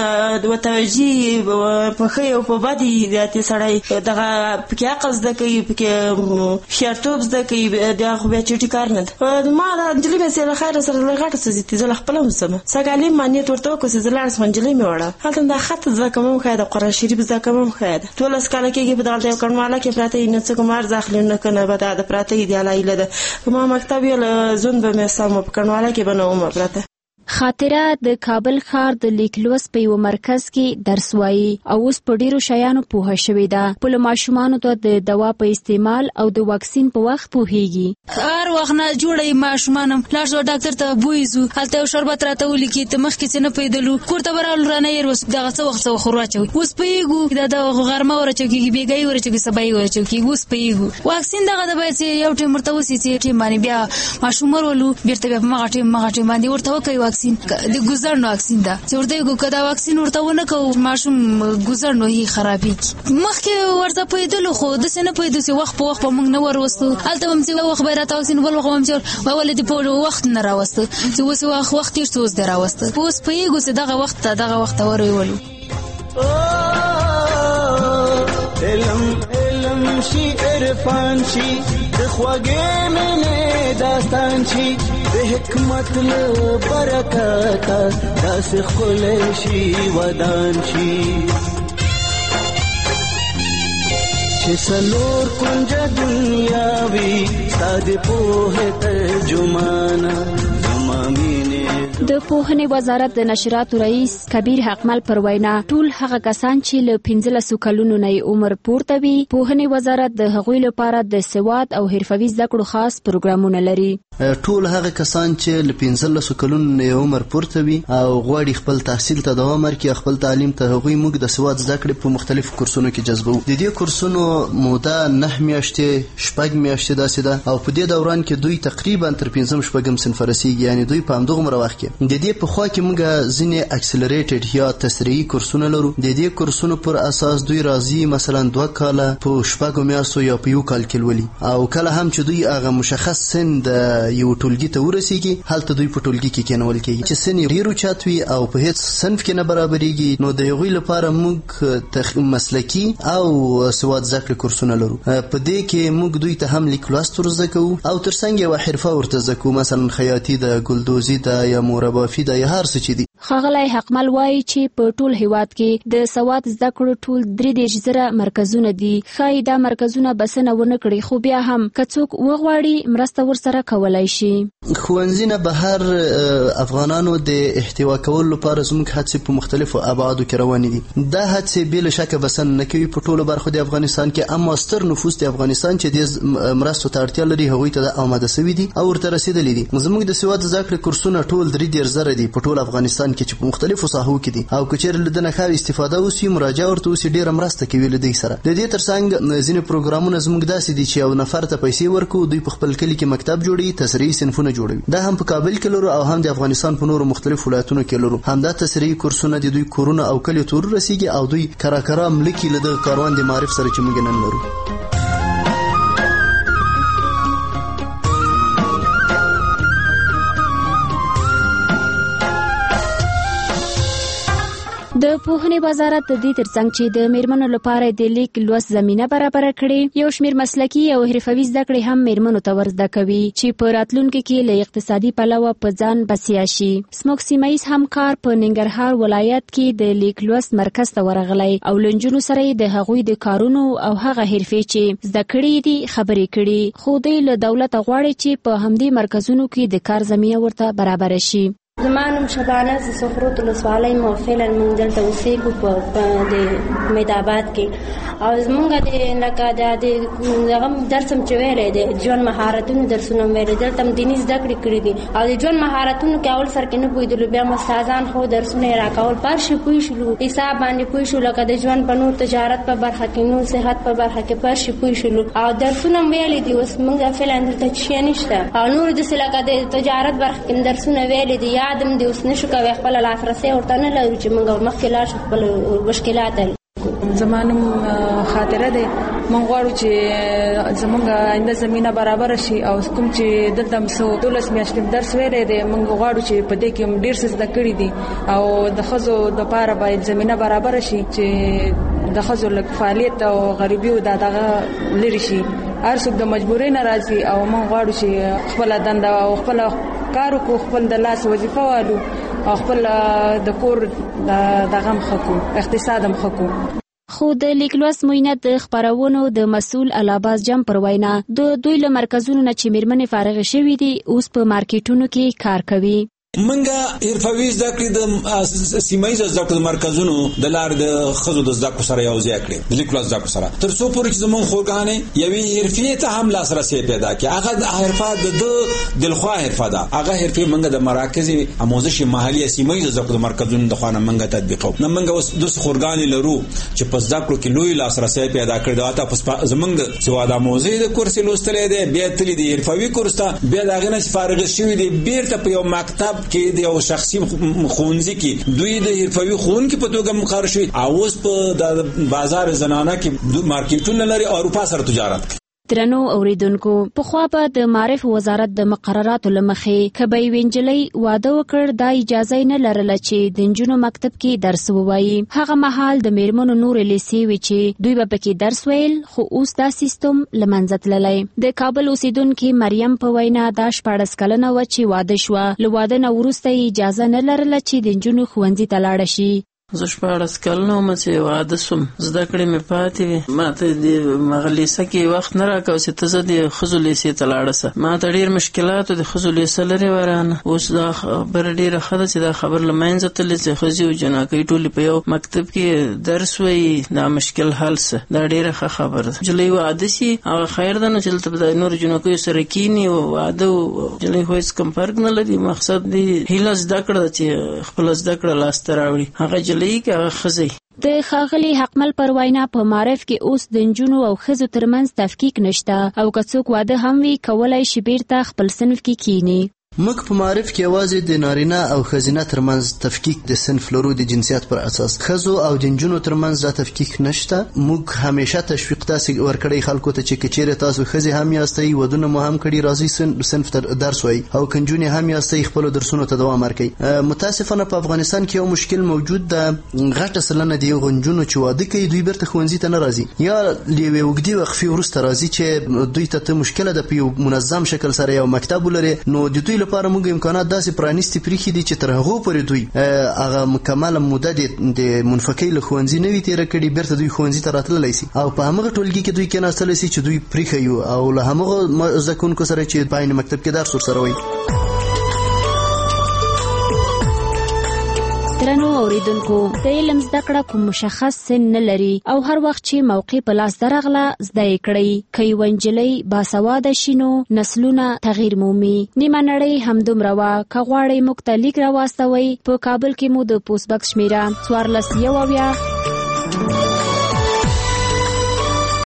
P: د توجیه په ښه او په بدي د سړی دغه پکې عقل زده کوي، پکې هوښیارتوب زده کوي، دا خو بیا چټي کار نه ده. ما د نجلۍ مې سره خیر سره له غټه څه زیاتې زه له خپله وسم سګالې مانیت ورته وکړو چې زه لاړ سم نجلۍ مې وړه هلته دا خط زده کوم ښه ده، قرآن شریف زده کوم ښه ده. ټولس کاله کېږي په دغلته یو کڼواله کې پراته یي، نه څه کوم عرض اخلي نه که نه به دا د پراته یي د الله هیله ده. ما مکتب یې زون به مې سم په کڼواله کې به نه ومه پرته.
V: خاطره د کابل ښار د لیک لوست په یو مرکز کې درس وایي او اوس په ډیرو شیانو پوهه شوې ده. خپلو ماشومانو ته د دوا په استعمال او د واکسین په وخت پوهیږي.
R: هر وخت نه جوړوي ماشومانم لاړ شو ډاکټر ته بویزو، هلته یو شربت راته ولیکي، ته مخکې څه نه پوهېدلو، کور ته به راغلو رانه یې وس دغه څه وخت څه وخت ور واچوي. اوس پوهېږو دا د غرمه ور اچول کېږي، بېګۍ ور اچول کېږي، سبا یې ور اچول کېږي. اوس پوهېږو واکسین دغه ده باید چې یو ټیم ورته وسي چې ټیم باندې بیا ماشوم ورولو بېرته بیا په مغه ټیم مغه ټیم باندې ورته وکوي واکسین. د ګوزړ واکسین ده چې ورته یې که دا واکسین ورته ونه کوو ماشوم ګوزړ نو یې خرابېږي. مخکې ورته پوهېدلو خو داسې نه پوهېدو چې وخت په وخت به موږ نه وروستو، هلته به هم چې وخت به یې راته واکسین، بل وخت به هم چې ولې دې په وخت نه راوسته چې اوس وخت وخت تېر شو اوس دې راوسته. اوس پوهېږو چې دغه وخت ته دغه وخت ته ورولو.
S: علم علم شي عرفان شي د خوږې مینې داستان شي د حکمت له برکته داسې ښکلی شي ودان شي چې څلور کونجه دنیا وي ستا د پوهې ترجمانه زما مینې.
V: د پوهنې وزارت د نشراتو رئیس کبیر حقمل پر وینا ټول هغه کسان چې له پنځلسو کلونو نه عمر پورته وي پوهنې وزارت د هغوی لپاره د سواد او حرفوي زده کړو خاص پروګرامونه لري.
Z: ټول هغه کسان چې له پنځلسو کلونو نه عمر پورته وي او غواړي خپل تحصیل ته دوام ورکړي، خپل تعلیم ته، هغوی موږ د سواد زده کړې په مختلفو کورسونو کې جذبوو. د دې کورسونو موده نه میاشتې شپږ میاشتې داسې ده او په دې دوران کې دوی تقریبا تر پنځم شپږم صنف رسیږي، یعنی دوی په همدغومره وخت کې. د دې په خوا کې موږ ځینې اکسلریټډ یا تسریعي کورسونه لرو. د دې کورسونو پر اساس دوی راځي مثلا دوه کاله په شپږو میاشتو یا په یو کال کې لولي، او کله هم چې دوی هغه مشخص سن د یو ټولګي ته ورسیږي هلته دوی په ټولګي کې کېنول کېږي چې سن یې ډېر اوچت وي او په هیڅ صنف کې نه برابرېږي، نو د هغوی لپاره موږ مسلکي او سواد زده کړې کورسونه لرو. په دې کې موږ دوی ته هم لیک لوست ور زده کوو او ترڅنګ یوه حرفه ورته زده کوو، مثلا خیاطي ده، ګلدوزي ده، یا مربافي ده، یا هر څه چې دي.
V: ښاغلی حقمل وایي چې په ټول هیواد کې د سواد زده کړو ټول درې دېرش زره مرکزونه دي. ښایي دا مرکزونه بسنه ونه کړي، خو بیا هم که څوک وغواړي مرسته ورسره کولی شي.
Z: ښوونځي نه بهر افغانانو د احتوا کولو لپاره زموږ هڅې په مختلفو ابعادو کې روانې دي. دا هڅې بې له شکه بسنه نه کوي په ټولو برخو د افغانستان کې، اما ستر نفوس د افغانستان چې د مرستو ته اړتیا لري هغوی ته آماده سوي دي او ورته رسېدلي دي. زموږ د سواد زده کړې کورسونه ټول درې دېرش زره دي په ټول افغانستان کې چې په مختلفو ساحو کې دي، او که چېرې له ده نه ښه استفاده وسي، مراجعه ورته وسي، ډېره مرسته کوي له دوی سره. د دې ترڅنګ ځینې پروګرامونه زموږ داسې دي چې یو نفر ته پیسې ورکوو، دوی په خپل کلي کې مکتب جوړوي، تصریحي صنفونه جوړوي. دا هم په کابل کې لرو او هم د افغانستان په نورو مختلفو ولایتونو کې لرو. همدا تصریحي کورسونه د دوی کورونه او کلیو ته ورسېږي او دوی کرا کرا ملکي له دغه کاروان د معارف سره چې موږ نن لرو.
V: د پوهنې وزارت د دې ترڅنګ چې د میرمنو لپاره د لیک لوست زمینه برابره کړي، یو شمېر مسلکي او حرفوي زده کړې هم میرمنو ته ور زده کوي چې په راتلونکي کې له اقتصادي پلوه په ځان بسیا شي. زموږ سیمه ییز همکار په ننګرهار ولایت کې د لیک لوست مرکز ته ورغلی او له نجونو سره یې د هغوی د کارونو او هغه حرفې چې زده کړې دي خبرې کړي، خو دوی له دولته غواړي چې په همدې مرکزونو کې د کار زمینه ورته برابره شي.
O: زما نوم شبانه ز سخروت ولسوالۍ مو فعلا موږ دلته اوسېږو په د امید آباد کې، او زموږ د لکه د دغه درس هم چې ویلی دی ژوند مهارتونو درسونه هم ویلی، دلته هم دیني زده کړې کړي دي او د ژوند مهارتونو کې اول سر کې نه پوهېدلو، بیا مو استادان خو درسونه یې راکول، پر شي پوه شولو، حساب باندې پوه شو، لکه د ژوند په نور تجارت په برخه کې، نور صحت په برخه کې پر شي پوه شولو، او درسونه هم ویلي دي. اوس موږ فعلا دلته شی نشته او نور داسې لکه د تجارت برخه کې درسونه ویلي دي، یاد هم دي، اوس نشو کوی خپله لاسرسی ورته نه لرو چې موږ مخکې لاړ شو خپل مشکلات حل.
B: زما نوم خاطره دی. موږ غواړو چې زموږ آینده زمینه برابره شي او کوم چې دلته څو دولس میاشتې درس ویلی دی، موږ غواړو چې په دې کې ډېر څه زده کړي دي او د ښځو دپاره باید زمینه برابره شي چې د ښځو لږ فعالیت او غریبي او دا دغه لرې شي. هر څوک د مجبورۍ نه راځي او موږ غواړو چې خپله دنده او خپله کار وکړو، خپل د لاس وظیفه والو او خپل د کور دغه هم ښه کړو، اقتصاد هم ښه کړو.
V: خو د لیک لوست معاینت د خپرونو د مسؤل الاباس جم پر وینا د دوی له مرکزونو نه چې میرمنې فارغ شوي دي اوس په مارکیټونو کې کار کوي.
T: منګه حرفوي زده کړې د سیمه ییزو زده کړو مرکزونو د لارې د ښځو د زده کړو سره یو ځای کړې، د لیک لوست زده کړو سره، تر څو پورې چې زموږ خورګانې یوې حرفې ته هم لاسرسی پیدا کړي. هغه حرفه د ده دلخوا حرفه ده، هغه حرفې موږ د مراکز آموزش محلي سیمه ییزو زده کړو مرکزونو د خوا نه موږ تطبیقوو. نو موږ اوس داسې خورګانې لرو چې په زده کړو کې لوی لاسرسی پیدا کړی دی. حتی زموږ د سواد آموزۍ د کورس یې لوستلی دی، بیا تللی دی حرفوي کورس ته، بیا د هغې نه فارغ شوي دی بیرته په یو مکتب کې د یو شخصي ښوونځي کې دوی د حرفوي ښوونکي په توګه مقرر شوي او اوس په د بازار زنانه کې مارکیټونه لري او اروپا سره تجارت کوي.
V: درنو اوریدونکو، پخوا به د معارف وزارت د مقرراتو له مخې که به یوې نجلۍ واده وکړ دا اجازه یې نه لرله چې د نجونو مکتب کې درس ووایي. هغه مهال د میرمنو نورې لیسې وې چې دوی به پکې درس ویل، خو اوس دا سیستم له منځه تللی. د کابل اوسیدونکې مریم په وینا دا شپاړس کلنه وه چې واده شوه، له واده نه وروسته یې اجازه نه لرله چې د نجونو ښوونځي ته لاړه شي.
M: زه شپاړس کلنه وم چې واده سوم، زده کړې مې پاتې وې. ما ته د هغه لیسه کې وخت نه راکوه چې ته زه د ښځو لیسې ته لاړه سه. ما ته ډېر مشکلاتو د ښځو لیسه لرې ورانه. اوس دا خبره ډېره ښه ده چې دا خبر له منځه تللی چې ښځې او جناکۍ ټولې په یو مکتب کې درس وایي، دا مشکل حل سه. دا ډېره ښه خبره ده. نجلۍ واده شي هغه خیر ده، نو چې دلته د نورو جناکیو سره کیني او واده او نجلۍ خو هېڅ کم فرق نه لري. مقصد د هیله زده کړه ده چې خپله زده کړه لاسته راوړي، هغه نجلۍ که هغه ښځی.
V: د ښاغلي حقمل پر وینا په معارف کې اوس د نجونو او ښځو ترمنځ تفکیک نشته او که څوک واده هم وي کولی شي بیرته خپل صنف کې کیني.
Z: موږ په معرف کې یوازې د نارینه او ښځینه ترمنځ تفکیک د صنف لرو د جنسیت پر اساس. ښځو او د نجونو ترمنځ دا تفکیک نشته. موږ همیشه تشویق تاسې ورکړی خلکو ته چې که چیرې تاسو ښځې هم یاستئ، ودونه مو هم کړي، راځئ صنف ته درس وایي، او که نجونې هم یاستئ خپلو درسونو ته دوام ورکړئ. متاسفانه په افغانستان کې یو مشکل موجود ده. غټه سلنه د هغو نجونو چې واده کوي دوی بیرته ښوونځي ته نه راځي، یا له یوې اوږدې وقفې وروسته راځي چې دوی ته مشکله ده په یو منظم شکل سره یو مکتب ولري. نو د دوی لپاره موږ امکانات داسې پرانیستي پریښي دي چې تر هغو پورې دوی هغه مکمله موده د منفکۍ له ښوونځي نه وي تېره کړي، بیرته دوی ښوونځي ته راتللی سي او په همغه ټولګي کې دوی کېناستلی سي چې دوی پریښیو او له همغو زده کوونکو سره چې په عین مکتب کې درس ورسره وایي.
V: درنو اوریدونکو، د علم زده کړه کوم مشخص سن نه لري او هر وخت چې موقع په لاس درغله زده یې کړئ. که یوه نجلۍ باسواده شي نو نسلونه تغییر مومي. نیمه نړۍ همدومره وه. که غواړئ موږ ته لیک راواستوئ، په کابل کې مو د پوسټ بکس شمیره څوارلس یو اویا